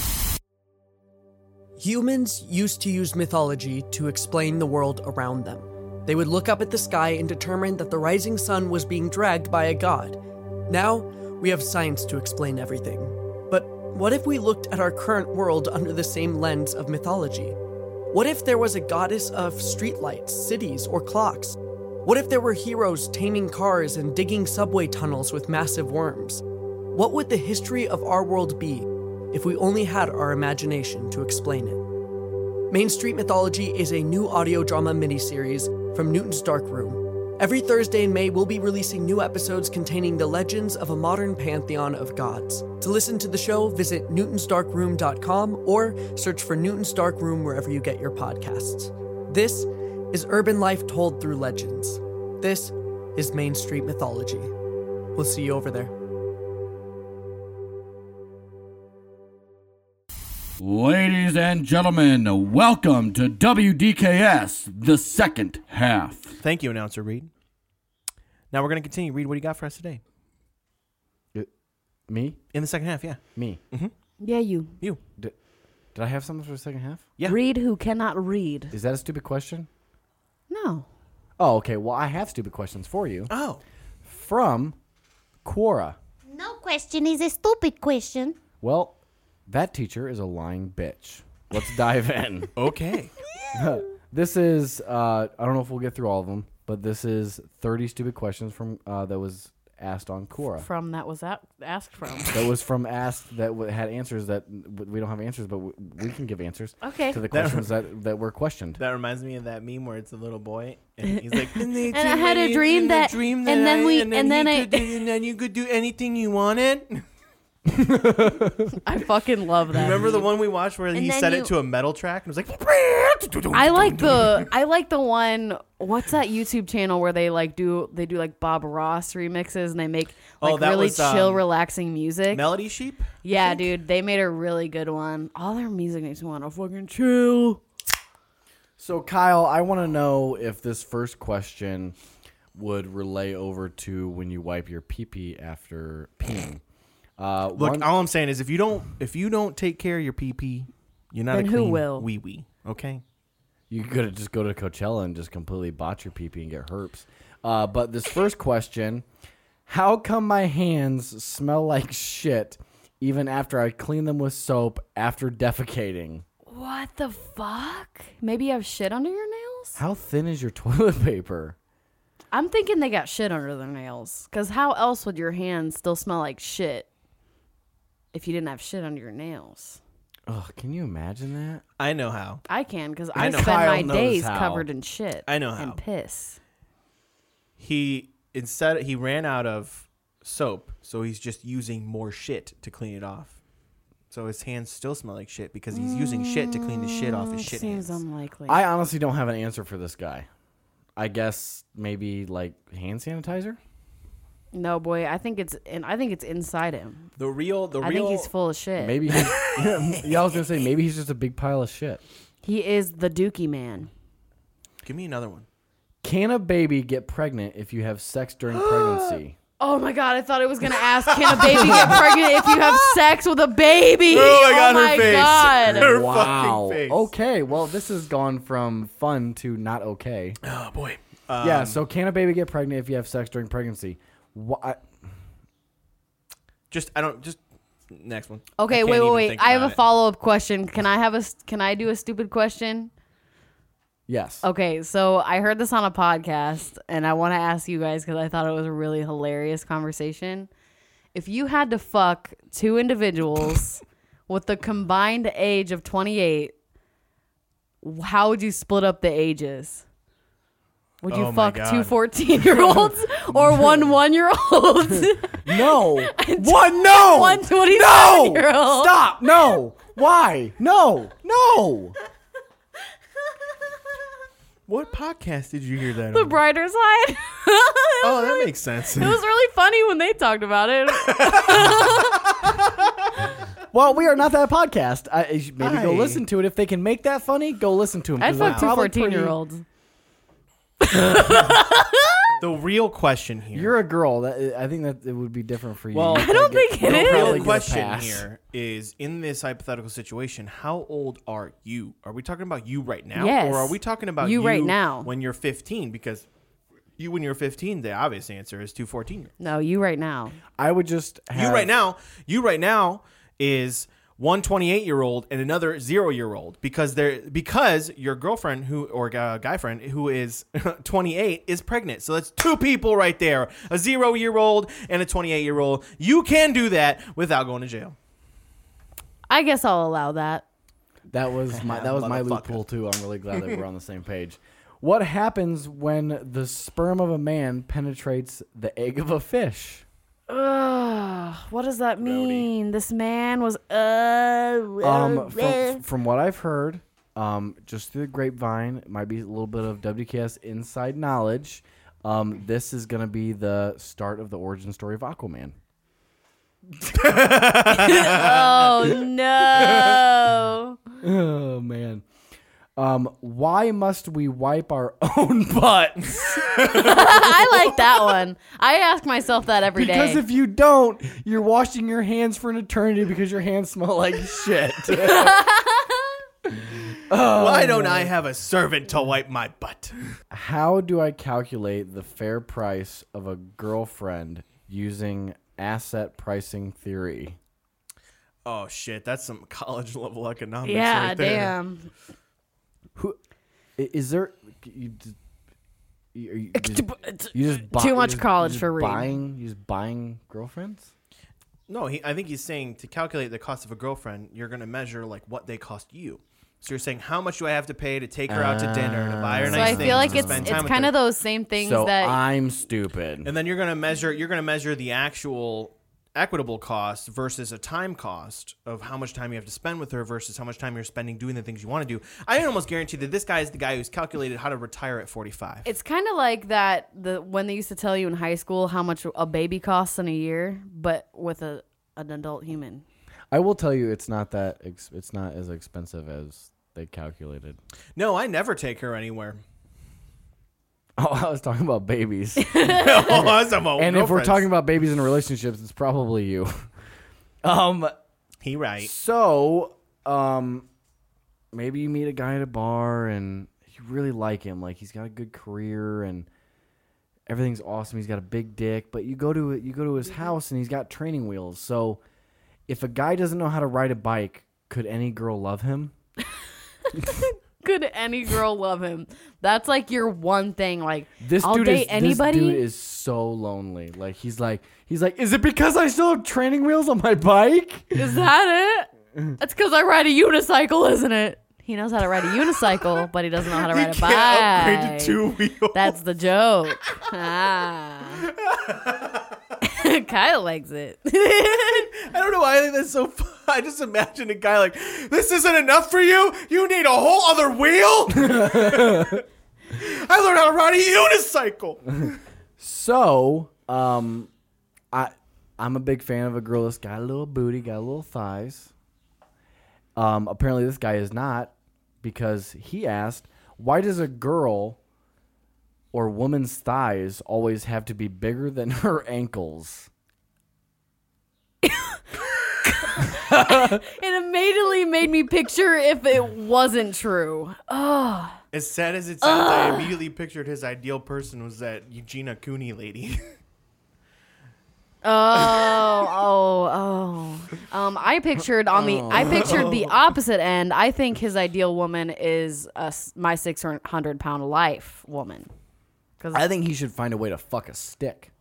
Humans used to use mythology to explain the world around them. They would look up at the sky and determine that the rising sun was being dragged by a god. Now, we have science to explain everything. But what if we looked at our current world under the same lens of mythology? What if there was a goddess of streetlights, cities, or clocks? What if there were heroes taming cars and digging subway tunnels with massive worms? What would the history of our world be if we only had our imagination to explain it? Main Street Mythology is a new audio drama miniseries from Newton's Dark Room. Every Thursday in May, we'll be releasing new episodes containing the legends of a modern pantheon of gods. To listen to the show, visit newtonsdarkroom.com or search for Newton's Dark Room wherever you get your podcasts. This is urban life told through legends. This is Main Street Mythology. We'll see you over there. Ladies and gentlemen, welcome to WDKS, the second half. Thank you, announcer Reed. Now we're gonna continue. Reed, what do you got for us today? Me? In the second half, yeah. Me. Yeah, you. You. Did I have something for the second half? Yeah. Read who cannot read. Is that a stupid question? No. Oh, okay. Well, I have stupid questions for you. Oh. From Quora. No question is a stupid question. Well, that teacher is a lying bitch. Let's dive in. Okay. This is, I don't know if we'll get through all of them, but this is 30 stupid questions from that was asked on Quora. From that was asked from. That was from asked that had answers that we don't have answers, but we can give answers Okay. to the questions that were questioned. That reminds me of that meme where it's a little boy and he's like, and I had a dream that- and then you could do anything you wanted. I fucking love that. Remember the meme. one we watched where And he then set you- it to a metal track and it was like, I like the one. What's that YouTube channel where they do like Bob Ross remixes and they make Oh, like that really was, chill, relaxing music. Melody Sheep? Yeah, dude, they made a really good one. All their music makes me want to fucking chill. So, Kyle, I want to know if this first question would relay over to when you wipe your pee-pee after peeing. Look, all I'm saying is if you don't take care of your pee, you're not Then a who clean will? wee-wee, okay? You could just go to Coachella and just completely botch your pee-pee and get herpes. But this first question, how come my hands smell like shit even after I clean them with soap after defecating? What the fuck? Maybe you have shit under your nails? How thin is your toilet paper? I'm thinking they got shit under their nails. Because how else would your hands still smell like shit if you didn't have shit under your nails? Oh, can you imagine that? I know how. I can because I I know. spend Kyle my knows days how. covered in shit. I know how. And piss. He ran out of soap, so he's just using more shit to clean it off. So his hands still smell like shit because he's using shit to clean the shit off his shit Seems hands. unlikely. I honestly don't have an answer for this guy. I guess maybe like hand sanitizer? No, boy. I think it's inside him. The real. I think he's full of shit. Maybe yeah, I was gonna say maybe he's just a big pile of shit. He is the Dookie Man. Give me another one. Can a baby get pregnant if you have sex during pregnancy? Oh my god, I thought it was gonna ask, can a baby get pregnant if you have sex with a baby? Oh my god, her face. God. Her Wow. fucking face. Okay, well, this has gone from fun to not okay. Oh boy. Yeah, so can a baby get pregnant if you have sex during pregnancy? Just next one. Okay, I can't wait. even I think have a about it. follow-up question. Can I do a stupid question? Yes. Okay, so I heard this on a podcast, and I want to ask you guys because I thought it was a really hilarious conversation. If you had to fuck two individuals with the combined age of 28, how would you split up the ages? Would you Oh my fuck God. two 14-year-olds or one 1-year-old? No. What? No. One 27-year-old? No. Stop. No. Why? No. No. What podcast did you hear that The on? brighter side. Oh, that makes sense. It was really funny when they talked about it. Well, we are not that podcast. Maybe go Hi. listen to it. If they can make that funny, go listen to them. I'd fuck two 14-year-olds. The real question here. You're a girl. I think that it would be different for you. Well, You I don't probably think get- it you'll is. probably real get a question pass. here is, in this hypothetical situation, how old are you? Are we talking about you right now? Yes. Or are we talking about You right now. when you're 15? Because you when you're 15, the obvious answer is 2 14-year-olds. No, you right now. I would just have, You right now is one 28-year-old and another 0-year-old because your girlfriend or guy friend who is 28 is pregnant. So that's two people right there, a 0-year-old and a 28-year-old. You can do that without going to jail. I guess I'll allow that. That was my Motherfucker. loophole too. I'm really glad that we're on the same page. What happens when the sperm of a man penetrates the egg of a fish? Ugh, what does that mean? This man was From what I've heard, just through the grapevine, it might be a little bit of WKS inside knowledge. This is gonna be the start of the origin story of Aquaman. Oh no. Oh man. Why must we wipe our own butts? I like that one. I ask myself that every day. Because if you don't, you're washing your hands for an eternity because your hands smell like shit. Why don't I have a servant to wipe my butt? How do I calculate the fair price of a girlfriend using asset pricing theory? Oh shit, that's some college level economics. yeah, right there. damn. Who is there? You just buy, Too much you just- college you for just Reed. You just buying girlfriends? No, I think he's saying to calculate the cost of a girlfriend, you're going to measure like what they cost you. So you're saying how much do I have to pay to take her out to dinner, to buy her So nice I things, feel like to it's spend time with kind her? of those same things So that I'm stupid. And then you're going to measure the actual equitable cost versus a time cost of how much time you have to spend with her versus how much time you're spending doing the things you want to do. I can almost guarantee that this guy is the guy who's calculated how to retire at 45. it's kind of like that when they used to tell you in high school how much a baby costs in a year, but with an adult human. I will tell you, it's not that. It's not as expensive as they calculated. No, I never take her anywhere. Oh, I was talking about babies. Oh, that's about And if we're girlfriends. talking about babies in relationships, it's probably you. He right. So, maybe you meet a guy at a bar and you really like him. Like, he's got a good career and everything's awesome. He's got a big dick, but you go to his house and he's got training wheels. So, if a guy doesn't know how to ride a bike, could any girl love him? Could any girl love him? That's like your one thing. Like, This I'll dude date anybody. This dude is so lonely. Like, he's like, is it because I still have training wheels on my bike? Is that it? That's because I ride a unicycle, isn't it? He knows how to ride a unicycle, but he doesn't know how to ride a bike. Can't upgrade to 2 wheels. That's the joke. Kyle likes it. I don't know why I think that's so fun. I just imagine a guy like, this isn't enough for you? You need a whole other wheel? I learned how to ride a unicycle. So, I'm a big fan of a girl that's got a little booty, got a little thighs. Apparently this guy is not, because he asked, why does a girl or woman's thighs always have to be bigger than her ankles? It immediately made me picture if it wasn't true. Oh, As sad as it sounds, I immediately pictured his ideal person was that Eugenia Cooney lady. I pictured the opposite end. I think his ideal woman is my 600-pound life woman. I think he should find a way to fuck a stick.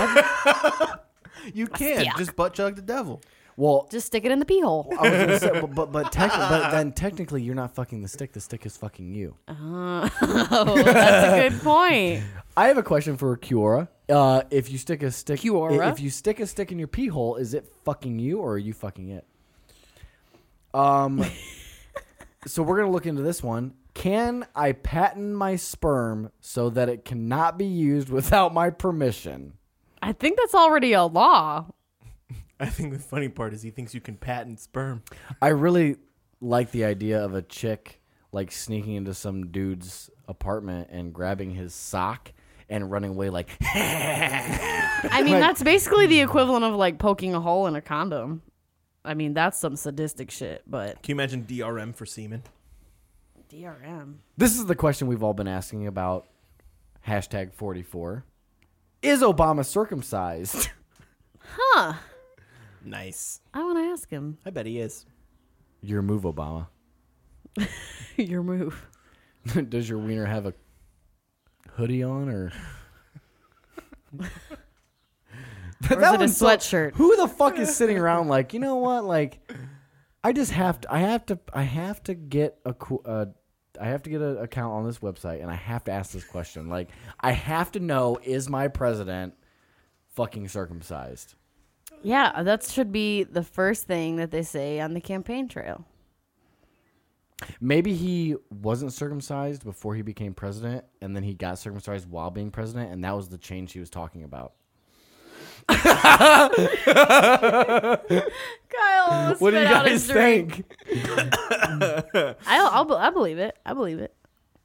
You can just butt chug the devil. Well, Just stick it in the pee hole. I was gonna say, but then technically you're not fucking the stick. The stick is fucking you. Oh, that's a good point. I have a question for Kiora. If you stick a stick, Kiora? if you stick a stick in your pee hole, is it fucking you or are you fucking it? So we're gonna look into this one. Can I patent my sperm so that it cannot be used without my permission? I think that's already a law. I think the funny part is he thinks you can patent sperm. I really like the idea of a chick like sneaking into some dude's apartment and grabbing his sock and running away like. I mean, that's basically the equivalent of like poking a hole in a condom. I mean, that's some sadistic shit, but Can you imagine DRM for semen? DRM. This is the question we've all been asking about. Hashtag 44. Is Obama circumcised? Huh. Nice. I want to ask him. I bet he is. Your move, Obama. Your move. Does your wiener have a hoodie on or? Or is it a sweatshirt? Who the fuck is sitting around like, you know what? Like, I have to get an account on this website and I have to ask this question. Like, I have to know, is my president fucking circumcised? Yeah, that should be the first thing that they say on the campaign trail. Maybe he wasn't circumcised before he became president, and then he got circumcised while being president, and that was the change he was talking about. Kyle, What do you guys think? I believe it. I believe it.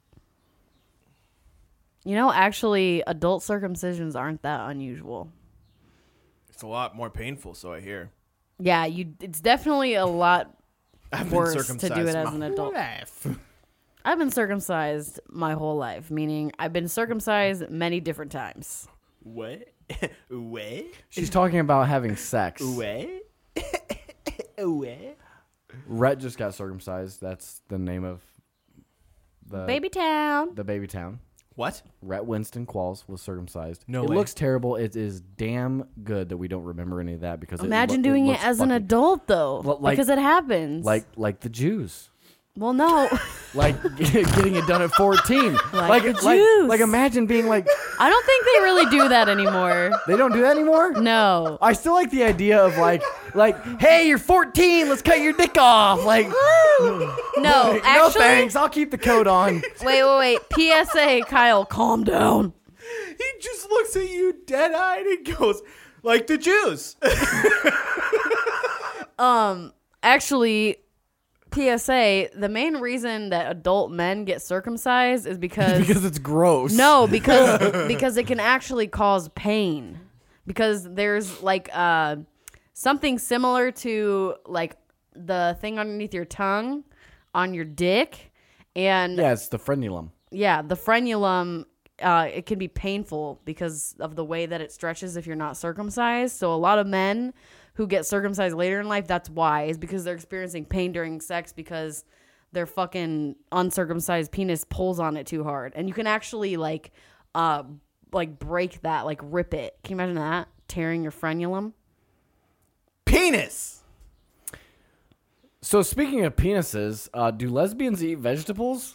You know, actually, adult circumcisions aren't that unusual. It's a lot more painful, so I hear. Yeah, it's definitely a lot I've worse been to circumcised do it as an my adult. life. I've been circumcised my whole life, meaning I've been circumcised many different times. What? What? She's talking about having sex. What? What? Rhett just got circumcised. That's the name of the Baby town. the baby town. What? Rhett Winston Qualls was circumcised. No it way. looks terrible. It is damn good that we don't remember any of that because Imagine doing it looks as an fucking- adult, though, Like- because it happens. like the Jews. well, no, Like getting it done at 14. Like the Jews. Like imagine being like, I don't think they really do that anymore. they don't do that anymore? No. I still like the idea of like, hey, you're 14, let's cut your dick off. Like, No, no actually, thanks, I'll keep the coat on. wait. PSA, Kyle, calm down. He just looks at you dead-eyed and goes, like the Jews. Actually, PSA, the main reason that adult men get circumcised is because Because it's gross. no, because it can actually cause pain. Because there's like something similar to like the thing underneath your tongue on your dick, and Yeah, it's the frenulum. yeah, the frenulum. It can be painful because of the way that it stretches if you're not circumcised. So a lot of men who get circumcised later in life, that's why, is because they're experiencing pain during sex because their fucking uncircumcised penis pulls on it too hard. And you can actually like break that, like rip it. Can you imagine that? Tearing your frenulum? Penis. So speaking of penises, do lesbians eat vegetables?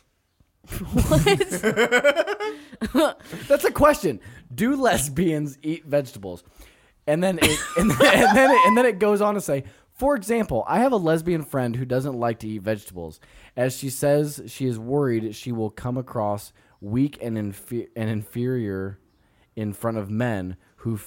That's a question. Do lesbians eat vegetables? And then it goes on to say, for example, I have a lesbian friend who doesn't like to eat vegetables, as she says she is worried she will come across weak and inferior in front of men who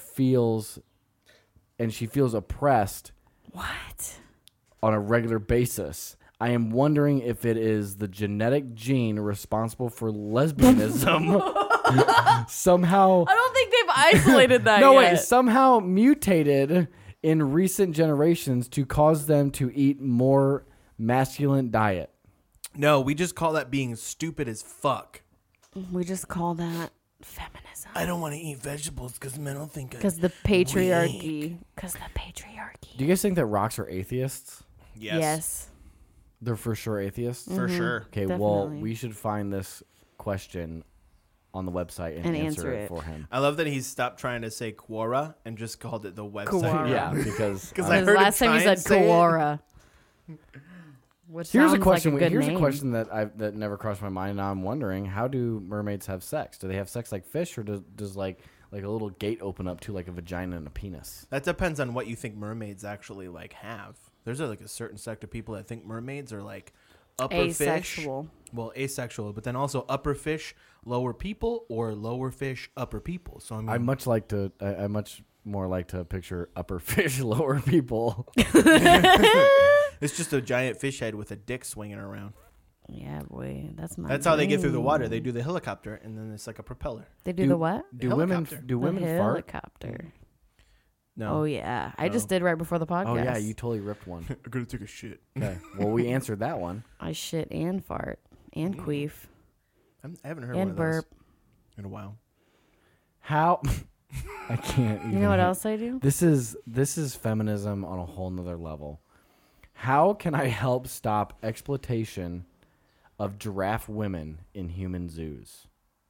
she feels oppressed. What? On a regular basis. I am wondering if it is the genetic gene responsible for lesbianism somehow I don't think they've isolated that no yet. wait somehow mutated in recent generations to cause them to eat more masculine diet. No, we just call that being stupid as fuck. We just call that feminism. I don't want to eat vegetables because men don't think. Because the patriarchy. Because the patriarchy. Do you guys think that rocks are atheists? Yes. They're for sure atheists. For sure. Okay, well, Definitely. we should find this question on the website and, And answer answer it it. for him. I love that he's stopped trying to say Quora and just called it the website. Quora. Yeah, because Because I Because heard last him time you try and said say it. Quora. Which here's a sounds question. Like a good here's name. a question that never crossed my mind. Now I'm wondering, how do mermaids have sex? Do they have sex like fish, or does like a little gate open up to like a vagina and a penis? That depends on what you think mermaids actually like have. There's like a certain sect of people that think mermaids are like upper Asexual. fish. Well, asexual, but then also upper fish, lower people, or lower fish, upper people. So I mean, I much more like to picture upper fish, lower people. it's just a giant fish head with a dick swinging around. Yeah, boy. That's my That's how they get through the dream. water. They do the helicopter, and then it's like a propeller. They do the what? Do women Helicopter. do women the fart? helicopter. No. Oh, yeah. I No. just did right before the podcast. Oh yeah, you totally ripped one. I'm gonna take a shit. Okay, well we answered that one. I shit and fart and queef I haven't heard and one of those burp. in a while. How? I can't. You know what even- else I do? This is feminism on a whole nother level. How can I help stop exploitation of giraffe women in human zoos?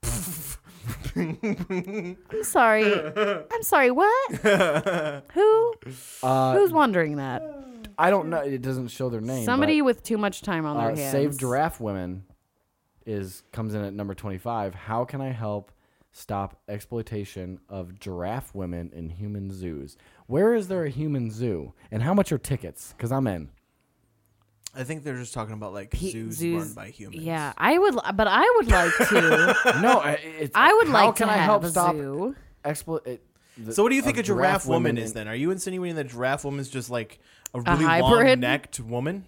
I'm sorry. I'm sorry. What? Who? Who's wondering that? I don't know. It doesn't show their name. Somebody with too much time on their but, hands. Save Giraffe Women comes in at number 25. How can I help stop exploitation of giraffe women in human zoos? Where is there a human zoo? And how much are tickets? Because I'm in. I think they're just talking about like zoos run by humans. Yeah, I would like to. No, I would how like can to I have help a stop zoo. So what do you think a giraffe woman is in- then? Are you insinuating that giraffe woman's just like a really hybrid? long-necked woman?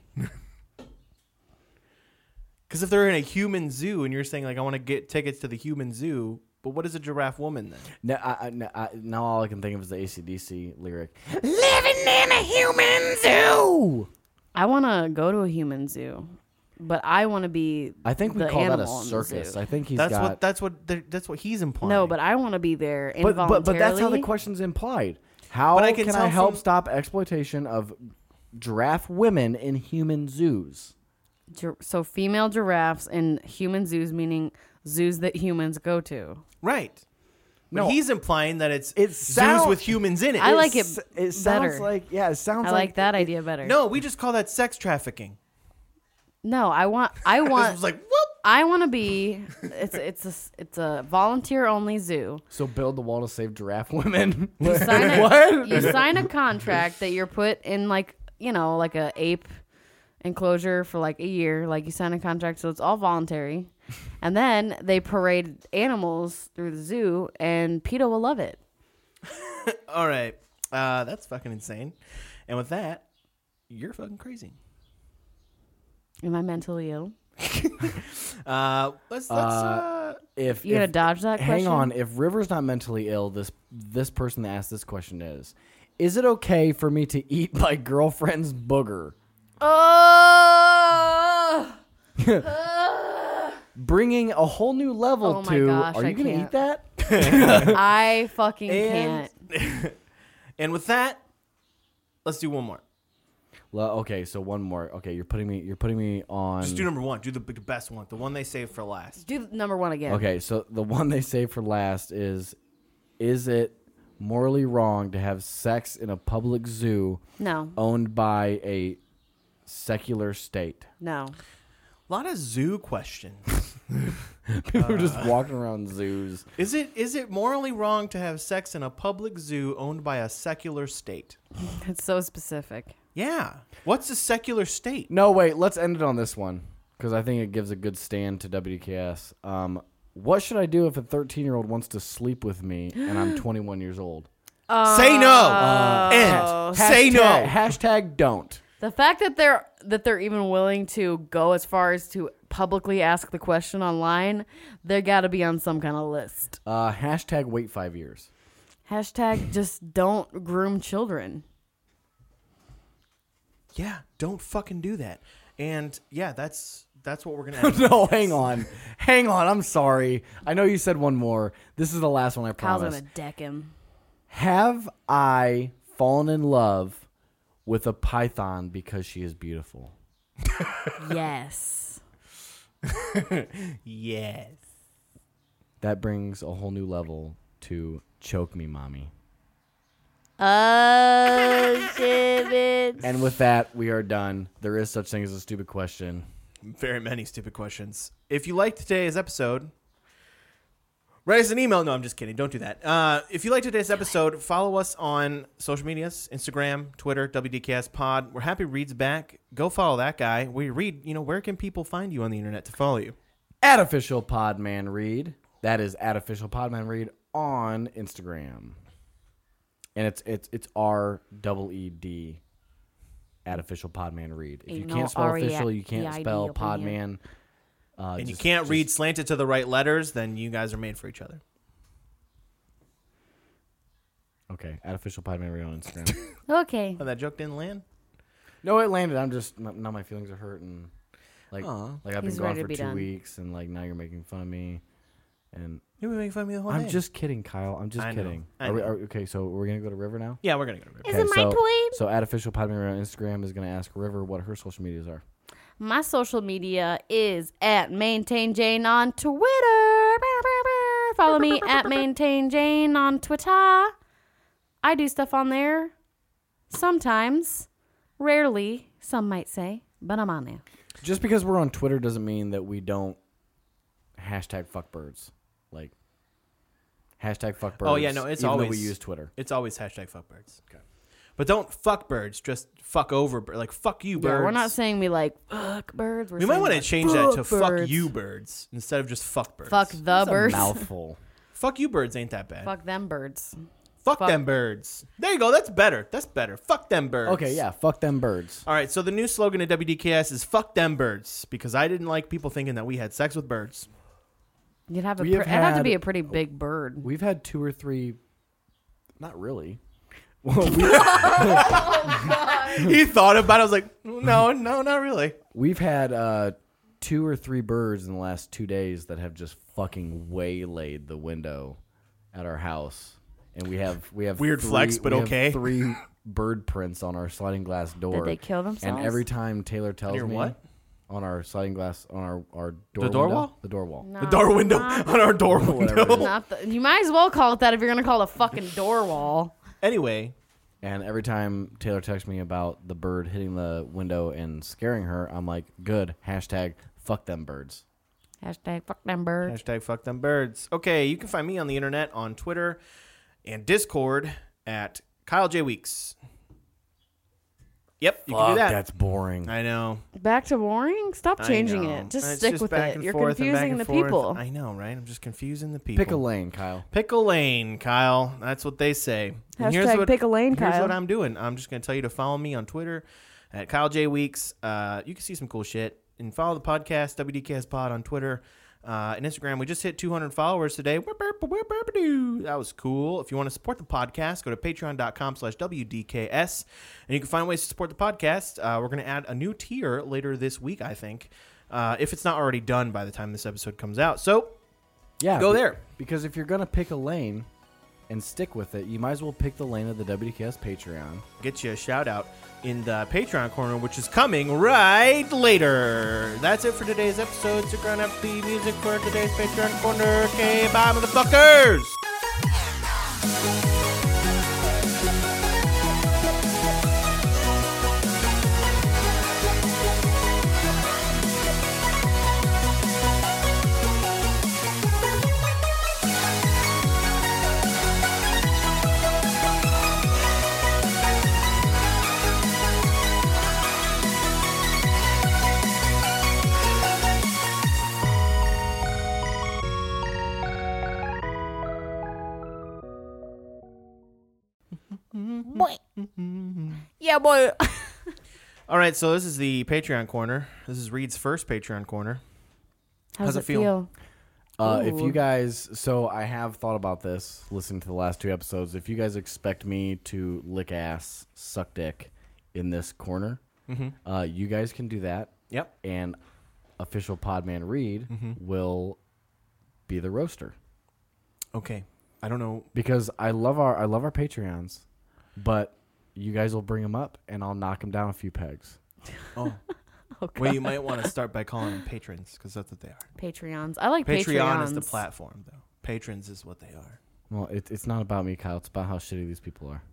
Because if they're in a human zoo and you're saying like I want to get tickets to the human zoo, but what is a giraffe woman then? Now all I can think of is the AC/DC lyric. Living in a human zoo. I want to go to a human zoo, but I want to be. I think we the call that a animal in the circus. zoo. I think That's what he's implying. No, but I want to be there But involuntarily. that's how the question's implied. How But I can can tell I help from- stop exploitation of giraffe women in human zoos? So female giraffes in human zoos, meaning zoos that humans go to. right. No. But he's implying that it's It zoos sound- with humans in it. I like it It sounds better. like it sounds I like that idea better. No, we just call that sex trafficking. No, I want. I was like, whoop. I want to be. It's a volunteer only zoo. So build the wall to save giraffe women. You sign What? You sign a contract that you're put in like a ape enclosure for like a year. Like you sign a contract, so it's all voluntary, and then they parade animals through the zoo, and PETA will love it. All right. That's fucking insane. And with that, you're fucking crazy. Am I mentally ill? Let's If You gonna dodge that hang question? on, if River's not mentally ill, this person that asked this question is it okay for me to eat my girlfriend's booger? Oh! Bringing a whole new level Oh my to. gosh, Are I you gonna can't. eat that? I fucking And- can't. and with that, let's do one more. Well, okay, so one more. Okay, you're putting me on. Just do number one. Do the best one. The one they saved for last. Do number one again. Okay, so the one they say for last is it morally wrong to have sex in a public zoo No. owned by a secular state? No. A lot of zoo questions. People are just walking around zoos. Is it morally wrong to have sex in a public zoo owned by a secular state? It's so specific. Yeah. What's a secular state? No, wait, let's end it on this one because I think it gives a good stand to WKS. What should I do if a 13-year-old wants to sleep with me and I'm 21 years old? Say no. And say no. Hashtag don't. The fact that they're even willing to go as far as to publicly ask the question online, they got to be on some kind of list. Hashtag wait 5 years. Hashtag just don't groom children. Yeah, don't fucking do that. And yeah, that's what we're gonna. No, hang on. I'm sorry. I know you said one more. This is the last one. I Kyle's promise. gonna deck him. Have I fallen in love with a python because she is beautiful? Yes. Yes. That brings a whole new level to choke me, mommy. Oh shit, bitch. And with that, we are done. There is such thing as a stupid question. Very many stupid questions. If you liked today's episode, write us an email. No, I'm just kidding. Don't do that. If you liked today's episode, follow us on social medias, Instagram, Twitter, WDKS Pod. We're happy reads back. Go follow that guy. We read, where can people find you on the internet to follow you? At Official Podman Read. That is at Official Podman Read on Instagram. And it's REED at Official Podman Read. If you can't spell official, you can't spell Podman. And you can't read slanted to the right letters, then you guys are made for each other. Okay, at Official Podman Read on Instagram. Okay. Oh, that joke didn't land? No, it landed. I'm just now my feelings are hurt and like I've He's been gone ready to for be 2 done. weeks and like now you're making fun of me. And You've been making fun of me the whole I'm day. just kidding, Kyle. I'm just I know. kidding. I Are we, know. okay, so we're gonna go to River now. Yeah, we're going to go to River. Is it my tweet? So at Official Podman Read on Instagram is gonna ask River what her social medias are. My social media is at Maintain Jane on Twitter. Follow me at Maintain Jane on Twitter. I do stuff on there. Sometimes. Rarely, some might say. But I'm on there. Just because we're on Twitter doesn't mean that we don't hashtag fuckbirds. Like hashtag fuckbirds. Oh, yeah, no, it's even though always- we use Twitter. It's always hashtag fuckbirds. Okay. But don't fuck birds. Just fuck over birds. Like, fuck you, birds. Yeah, we're not saying we like fuck birds. We're We might saying, want to like, change that to fuck birds. you, birds, instead of just fuck birds. Fuck the That's a birds. mouthful. Fuck you, birds ain't that bad. Fuck them birds. Fuck fuck- them birds. There you go. That's better. That's better. Fuck them birds. Okay, yeah, fuck them birds. All right, so the new slogan at WDKS is fuck them birds, because I didn't like people thinking that we had sex with birds. You'd have a. We have It'd have to had- be a pretty big bird. We've had 2 or 3. Not really. Well, He thought about it. I was like, no, not really. we've had 2 or 3 birds in the last 2 days that have just fucking waylaid the window at our house, and we have Weird 3 flex, but we have okay. 3 bird prints on our sliding glass door. Did they kill themselves? And every time Taylor tells your me what? on our sliding glass on our door door window, wall? the door wall. No, The door window not- on our door Whatever window. it is. Not the, you might as well call it that if you're gonna call it a fucking door wall. Anyway, And every time Taylor texts me about the bird hitting the window and scaring her, I'm like, good. Hashtag fuck them birds. Hashtag fuck them birds. hashtag fuck them birds. Okay, you can find me on the internet on Twitter and Discord at Kyle J. Weeks. Yep, you can do that. That's boring. I know. Back to boring? Stop I changing know. it. Just It's stick with back it. and You're forth and back confusing and the forth. people. I know, right? I'm just confusing the people. Pick a lane, Kyle. Pick a lane, Kyle. That's what they say. And Hashtag pick a lane, Here's Kyle. what I'm doing. I'm just going to tell you to follow me on Twitter at Kyle J. Weeks. You can see some cool shit. And follow the podcast, WDKS Pod, on Twitter and Instagram. We just hit 200 followers today. That was cool. If you want to support the podcast, go to patreon.com/WDKS. And you can find ways to support the podcast. We're going to add a new tier later this week, I think, if it's not already done by the time this episode comes out. So Yeah. go there. Because if you're going to pick a lane and stick with it, you might as well pick the lane of the WDKS Patreon. Get you a shout out in the Patreon corner, which is coming right later. That's it for today's episode. Stick around after the music for today's Patreon corner. Okay, bye, motherfuckers. Yeah, boy. All right, so this is the Patreon corner. This is Reed's first Patreon corner. How's it feel? If Ooh. you guys, so I have thought about this, listening to the last 2 episodes. If you guys expect me to lick ass, suck dick in this corner, you guys can do that. Yep. And official Podman Reed will be the roaster. Okay. I don't know. Because I love our Patreons, but you guys will bring them up, and I'll knock them down a few pegs. Oh. Well, you might want to start by calling them patrons, because that's what they are. Patreons. I like Patreon Patreons. is the platform, though. Patrons is what they are. Well, it's not about me, Kyle. It's about how shitty these people are.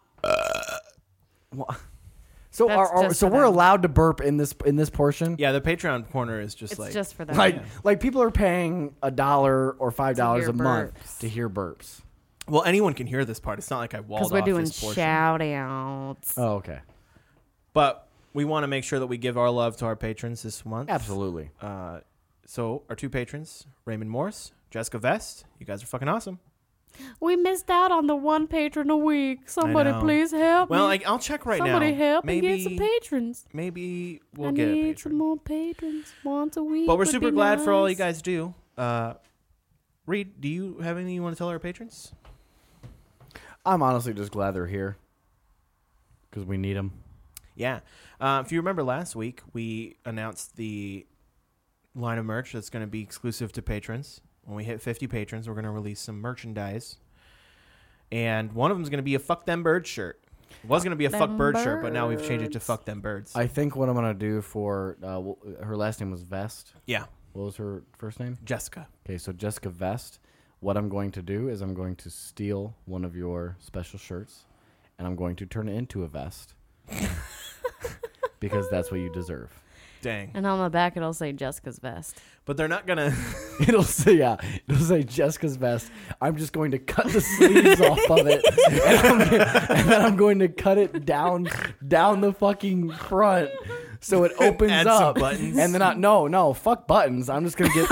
So That's just so for we're them. allowed to burp in this portion? Yeah, the Patreon corner is just It's like... just for them. Like people are paying $1 or $5 hear a month burps. to hear burps. Well, anyone can hear this part. It's not like I walled Because off we're doing this portion. shout outs. Oh, okay. But we want to make sure that we give our love to our patrons this month. Absolutely. So our 2 patrons, Raymond Morse, Jessica Vest, you guys are fucking awesome. We missed out on the 1 patron a week. Somebody know. please help Well, me. I'll check right now. Somebody help maybe, and get some patrons. Maybe we'll I get a need some patron. more patrons once a week. But we're would super be glad for all you nice. guys do. Reed, do you have anything you want to tell our patrons? I'm honestly just glad they're here because we need them. Yeah. If you remember last week, we announced the line of merch that's going to be exclusive to patrons. When we hit 50 patrons, we're going to release some merchandise. And one of them is going to be a Fuck Them Birds shirt. It was going to be a Fuck Them Bird shirt, but now we've changed it to birds. Fuck Them Birds. I think what I'm going to do for her last name was Vest. Yeah. What was her first name? Jessica. Okay, so Jessica Vest. What I'm going to do is I'm going to steal one of your special shirts, and I'm going to turn it into a vest because that's what you deserve. Dang. And on the back, it'll say Jessica's Vest. But they're not going to... It'll say Jessica's Vest. I'm just going to cut the sleeves off of it, and then I'm going to cut it down the fucking front. So it opens Add some up, buttons. and then fuck buttons. I'm just gonna get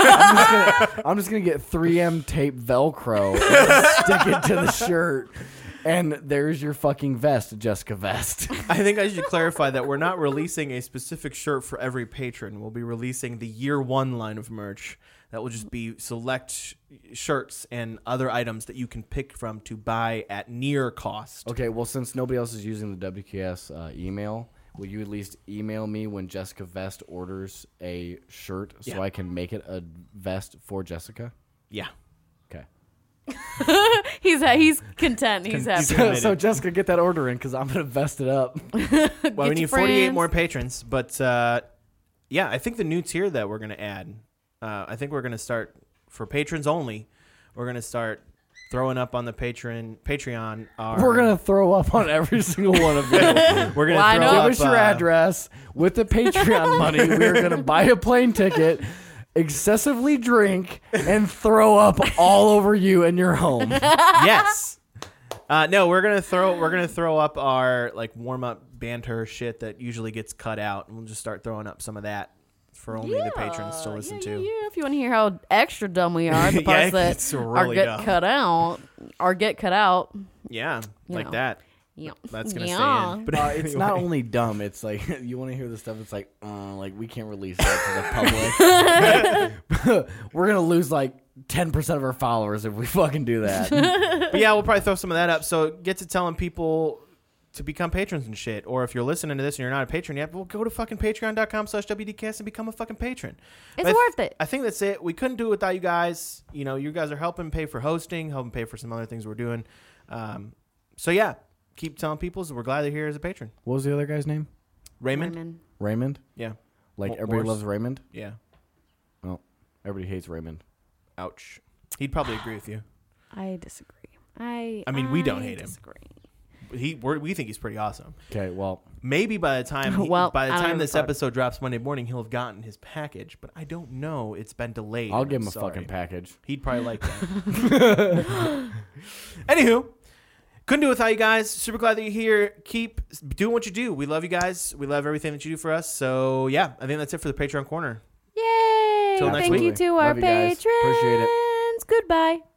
3M tape Velcro and stick it to the shirt, and there's your fucking vest, Jessica Vest. I think I should clarify that we're not releasing a specific shirt for every patron. We'll be releasing the year 1 line of merch. That will just be select shirts and other items that you can pick from to buy at near cost. Okay, well, since nobody else is using the WKS email, will you at least email me when Jessica Vest orders a shirt so Yeah. I can make it a vest for Jessica? Yeah. Okay. He's content. He's happy. Committed. So Jessica, get that order in because I'm gonna vest it up. Well, we Get need your 48 friends. more patrons, but yeah, I think the new tier that we're going to add, I think we're going to start for patrons only. We're going to start throwing up on the Patreon. We're gonna throw up on every single one of you. We're going Why to not? throw Give up us your address with the Patreon money. We're gonna buy a plane ticket, excessively drink, and throw up all over you and your home. Yes. No, we're gonna throw up our like warm up banter shit that usually gets cut out, and we'll just start throwing up some of that for only the patrons to listen to. Yeah, if you want to hear how extra dumb we are, the Yeah, parts that it's really are dumb. get cut out. Yeah, You like know. that. Yeah. That's gonna Yeah. stay in. But It's not only dumb. It's like you want to hear the stuff. It's like we can't release that to the public. We're gonna lose like 10% of our followers if we fucking do that. But yeah, we'll probably throw some of that up. So get to telling people to become patrons and shit. Or if you're listening to this and you're not a patron yet, well, go to fucking patreon.com/WDcast and become a fucking patron. It's But worth it. I think that's it. We couldn't do it without you guys. You know, you guys are helping pay for hosting, helping pay for some other things we're doing. So yeah, keep telling people. So we're glad they're here as a patron. What was the other guy's name? Raymond? Raymond. Yeah. Like Morse. everybody loves Raymond. Yeah. Well, everybody hates Raymond. Ouch. He'd probably agree with you. I disagree. I mean, we don't hate him. disagree. We think he's pretty awesome. Okay, well, Maybe by the time Well, by the I don't time even this talk- episode drops Monday morning, he'll have gotten his package. But I don't know. It's been delayed. I'll and give I'm him a sorry. fucking package. He'd probably like that. Anywho, couldn't do it without you guys. Super glad that you're here. Keep doing what you do. We love you guys. We love everything that you do for us. So yeah, I think that's it for the Patreon corner. Yay! Till next Thank week. you to our Love you guys. patrons. Appreciate it. Goodbye.